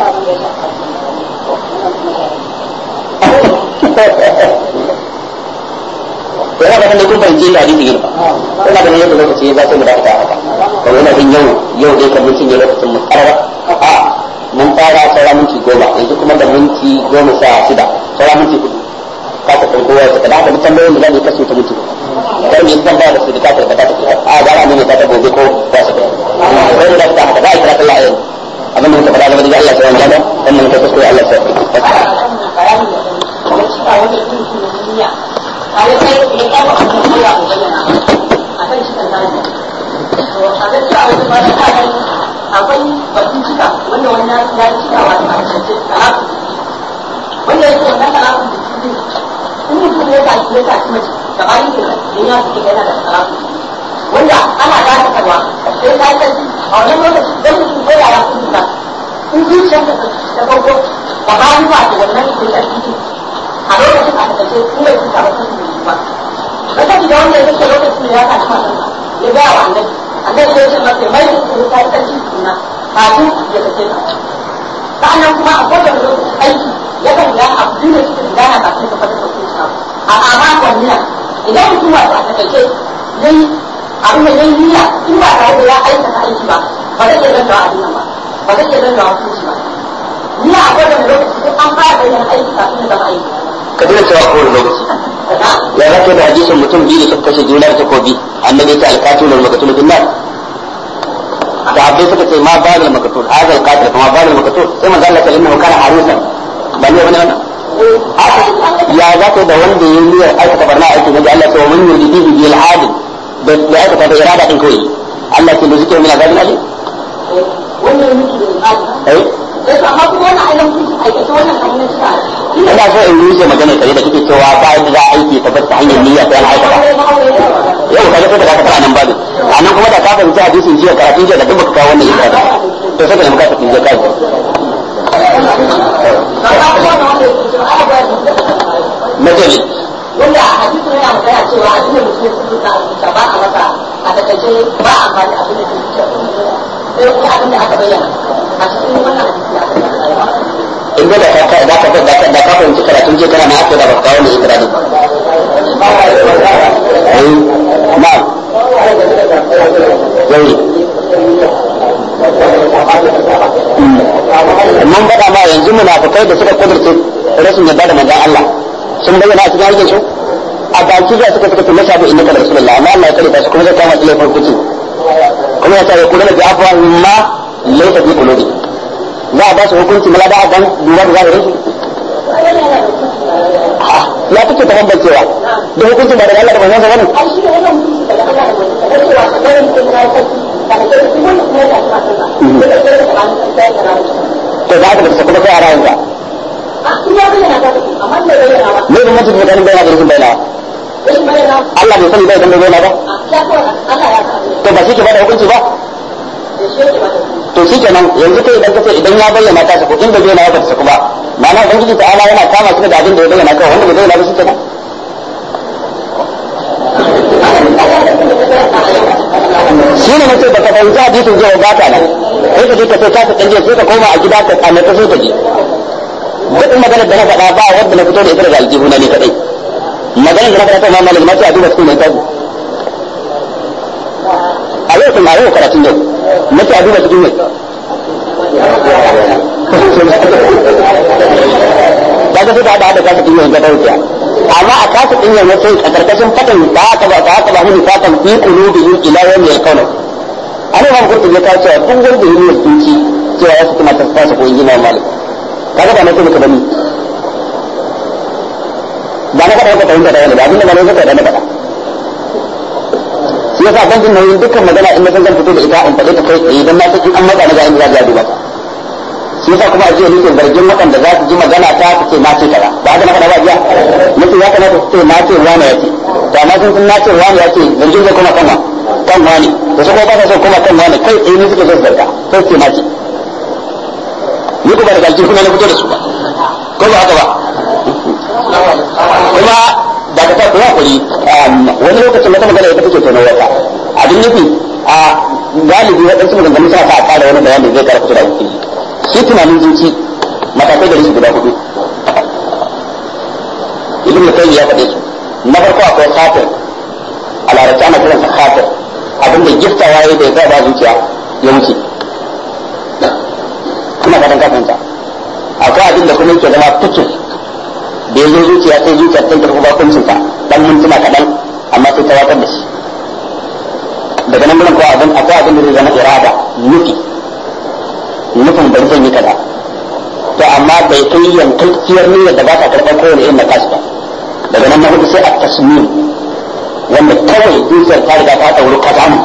A: to yana da kun fahimci da hadisi girma ina da yadda lokaci ya zai mu da ta haka to yana jin yau dai kan mutum ya lokacin mu karara a mun fara sauran minti 10 yanzu kuma da minti 16 sauran minti 4 ka ta kai kowa ta da mutum bayan da zai kaso ta mutu kai ne san ba da su da ta ta a da ne ta gobe ko ba su sai da ta da ikra Allah ayin abin da muka fara da Allah sai wanda da wannan ta kuskure Allah sai
B: a ya kai ya kawo a kan Allah ko bayyana a kan shi kan zalimi to a gaskiya a wajen ba ta kan akwai batun cika wanda wani ya cika wa a cikin talatu wanda yake wannan talatu da cikin in mutum ya tashi mace da bayan ke nan ya fi yana da talatu wanda ana dakatarwa sai ta yi a wannan lokaci don mutum ko yaya kun cika in zuciyar da ta farko ba bayan ba da wannan ke sarki a lokacin a takaice in bai cika ba sun yi ba lokaci da wanda ya kake lokacin da ya tashi masa ya gaya wa annabi ya ce masa mai da ta yi sarki suna kafin ya kace ta sa'annan kuma a kowane lokacin aiki ya kan gudana a kudin da suke gudana ba sai ka fata da kusa a makon niyya idan mutum wato a takaice yayi abin da yayi niyya in ba tare da ya aikata aiki ba ba zai iya zantawa abin nan ba zai iya zantawa hukunci ba niyya a kowane lokaci sai an fara bayyana aiki kafin ya zama aiki
A: ka dina cewa kowane lokaci ya zaka da hadisin mutum biyu da suka kashe juna da takobi annabi ta alqatul wal maqtul bin nar sahabbai suka ce ma ba da maqtul hada alqatil kuma ba da maqtul sai manzo Allah sallallahu alaihi wasallam kana harisan ba ne wannan ya zaka da wanda yayi niyyar aikata barna aiki da Allah sai mun yurdi bihi bil hadin da aikata da irada din koyi Allah sai da zikir min azabin alim
B: wannan yake da irada sai amma kuma wannan ayyukan su aikata wannan hanyar sa
A: ina so in yi magana kare da kike cewa ba yadda za a aiki ta bata hanyar niyya sai an aikata yau kaga sai da ka fara nan babu anan kuma da ka fahimci hadisin jiya karatun jiya da duk baka kawo wannan ibada to sai ka muka tafi je kai najali
B: wanda hadisin yana magana cewa a cikin mutum sun ta ba a masa a takaice ba a amfani abin da ke sai kuma abin da aka bayyana a cikin wannan hadisi
A: inda da ka fahimci karatun je kana na aka da baka kawo ne ikrari na yayi mun faɗa ma yanzu munafikai da suka kudurce rashin yadda da manzon Allah sun bayyana a cikin aikin su a baki da suka ce na sabu innaka rasulullah amma Allah ya kare ta su kuma zai kama su laifin kuci kuma ya ce kullu bi afwa ma laysa fi qulubi za a ba su hukunci mala da dan duba da zahirin su ya take ta bambancewa da hukunci ba da Allah da manzon sa bane to za ka da kuma sai a rayuwa me da mutum da bayyana da rashin bayyana Allah bai sani bai dan bayyana ba to ba shi ke bada hukunci ba to shi kenan yanzu kai idan kace idan ya bayyana ta sako inda bayyana ya ta sako ba ma'ana ubangiji ta'ala yana kama shi da abin da ya bayyana kawai wanda bai bayyana ba shi kenan shi ne mace da ka fahimci hadisin jiya ba ta nan sai ka je ka sai ka dan je sai ka koma a gida ka tsalle ka sai ka je duk maganar da na faɗa ba wanda na fito da ita daga aljihu na ne kadai maganar da na faɗa ta ma malamin mace a duba cikin mai tafi a yau kuma yau karatun yau mace a duba cikin mai ba ka fita da kasa cikin mai gaba wuce amma a kasa din yanzu sai a karkashin fatan da aka ba mu fatan fi qulubihim ila yawmi al-qawl ana ba kurtu ya kawo cewa duk wanda yayi mutunci cewa ya saki matar ta ko injina malik kaga ba na sai ka bani ba na kada ka fahimta da wani abinda ba ne zaka da na kada shi yasa ban jin nauyin dukkan magana in san zan fito da ita in fade ta kai idan na san in an matsa na ga inda za a duba ta shi yasa kuma ajiya nake zargin waɗanda za su ji magana ta su ce na ce kaza ba haka na faɗa ba jiya nace ya kamata su ce na ce wani ya ce to amma sun na ce wani ya ce zargin zai kuma kan wani da su kuma ba sa so kuma kan wani kai tsaye ne suke so su zarga sai ce na ce ni kuma da galji kuma na fito da su ba ko ba haka ba kuma da ka ta kuma kuri wani lokacin wata magana ita take tono wata abin nufi a galibi waɗansu maganganu suna sa a ƙara wani bayani zai ƙara fito da wakili shi tunanin zuci matakai da rishi guda hudu ilimin kai ya faɗe su na farko akwai khatir a larabci ana kiransa khatir abinda giftawa ya bai kai ba zuciya ya wuce ina fatan ka fahimta akwai abinda kuma yake zama fikir da ya zo zuciya sai zuciya ta tafi bakuncinsa dan mintuna kaɗan amma sai ta watar da shi daga nan gurin akwai abin da zai zama irada nufin bari zan yi kaza to amma bai kai yankakkiyar niyyar da ba ta karɓar kowane irin nakasu ba daga nan na hudu sai a tasmim wanda kawai zuciyar ta riga ta ɗauri kaza ne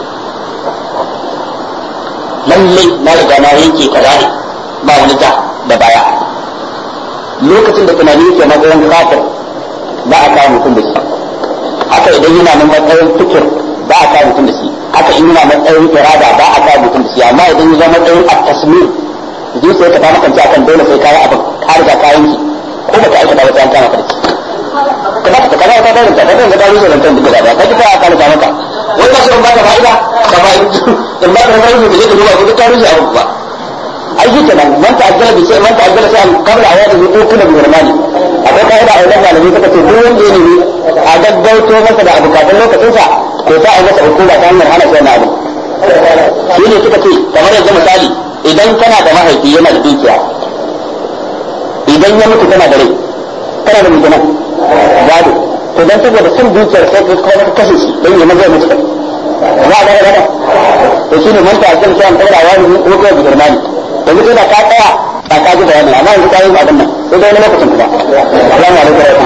A: lallai na riga na yanke kaza ne ba wani da baya lokacin da tunani yake matsayin kafir ba a kawo mutum da shi haka idan yana nan matsayin fikir ba a kawo mutum da shi haka in yana matsayin irada ba a kawo mutum da shi amma idan ya zama matsayin at-tasmim zuciya ta kama kanta akan dole sai kayi abin ka riga ka yanki ko ba ka aikata wata an kama ka da shi ka ba ka kaza ta dole ta dole ta rushe rantan duk gaba ka ji ka aka ta maka wai ba shi ba ka fa'ida ka ba in ba ka rayu da yake duba ko ta rushe abu ba ai shi kenan man ta'ajjala bi shay'in man ta'ajjala shay'an qabla awadihi ukila bi hurmani akwai kaida a wajen malami suka ce duk wanda ya nemi a gaggauto masa da abu kafin lokacinsa to sai a masa hukuma ta hanyar hana shi wannan abu shi ne suka ce kamar yanzu misali idan kana da mahaifi yana da dukiya idan ya mutu kana da rai kana da mutuna gado to dan saboda sun dukiyar sai ka kuma ka kashe shi dan ya maza mutu za a ga haka to shine man ta ajjal sai an fara wani ko ko bi girmani to mutum da ka tsaya a ka ji bayani amma yanzu ka yi abin nan sai dai wani lokacin kuma assalamu alaikum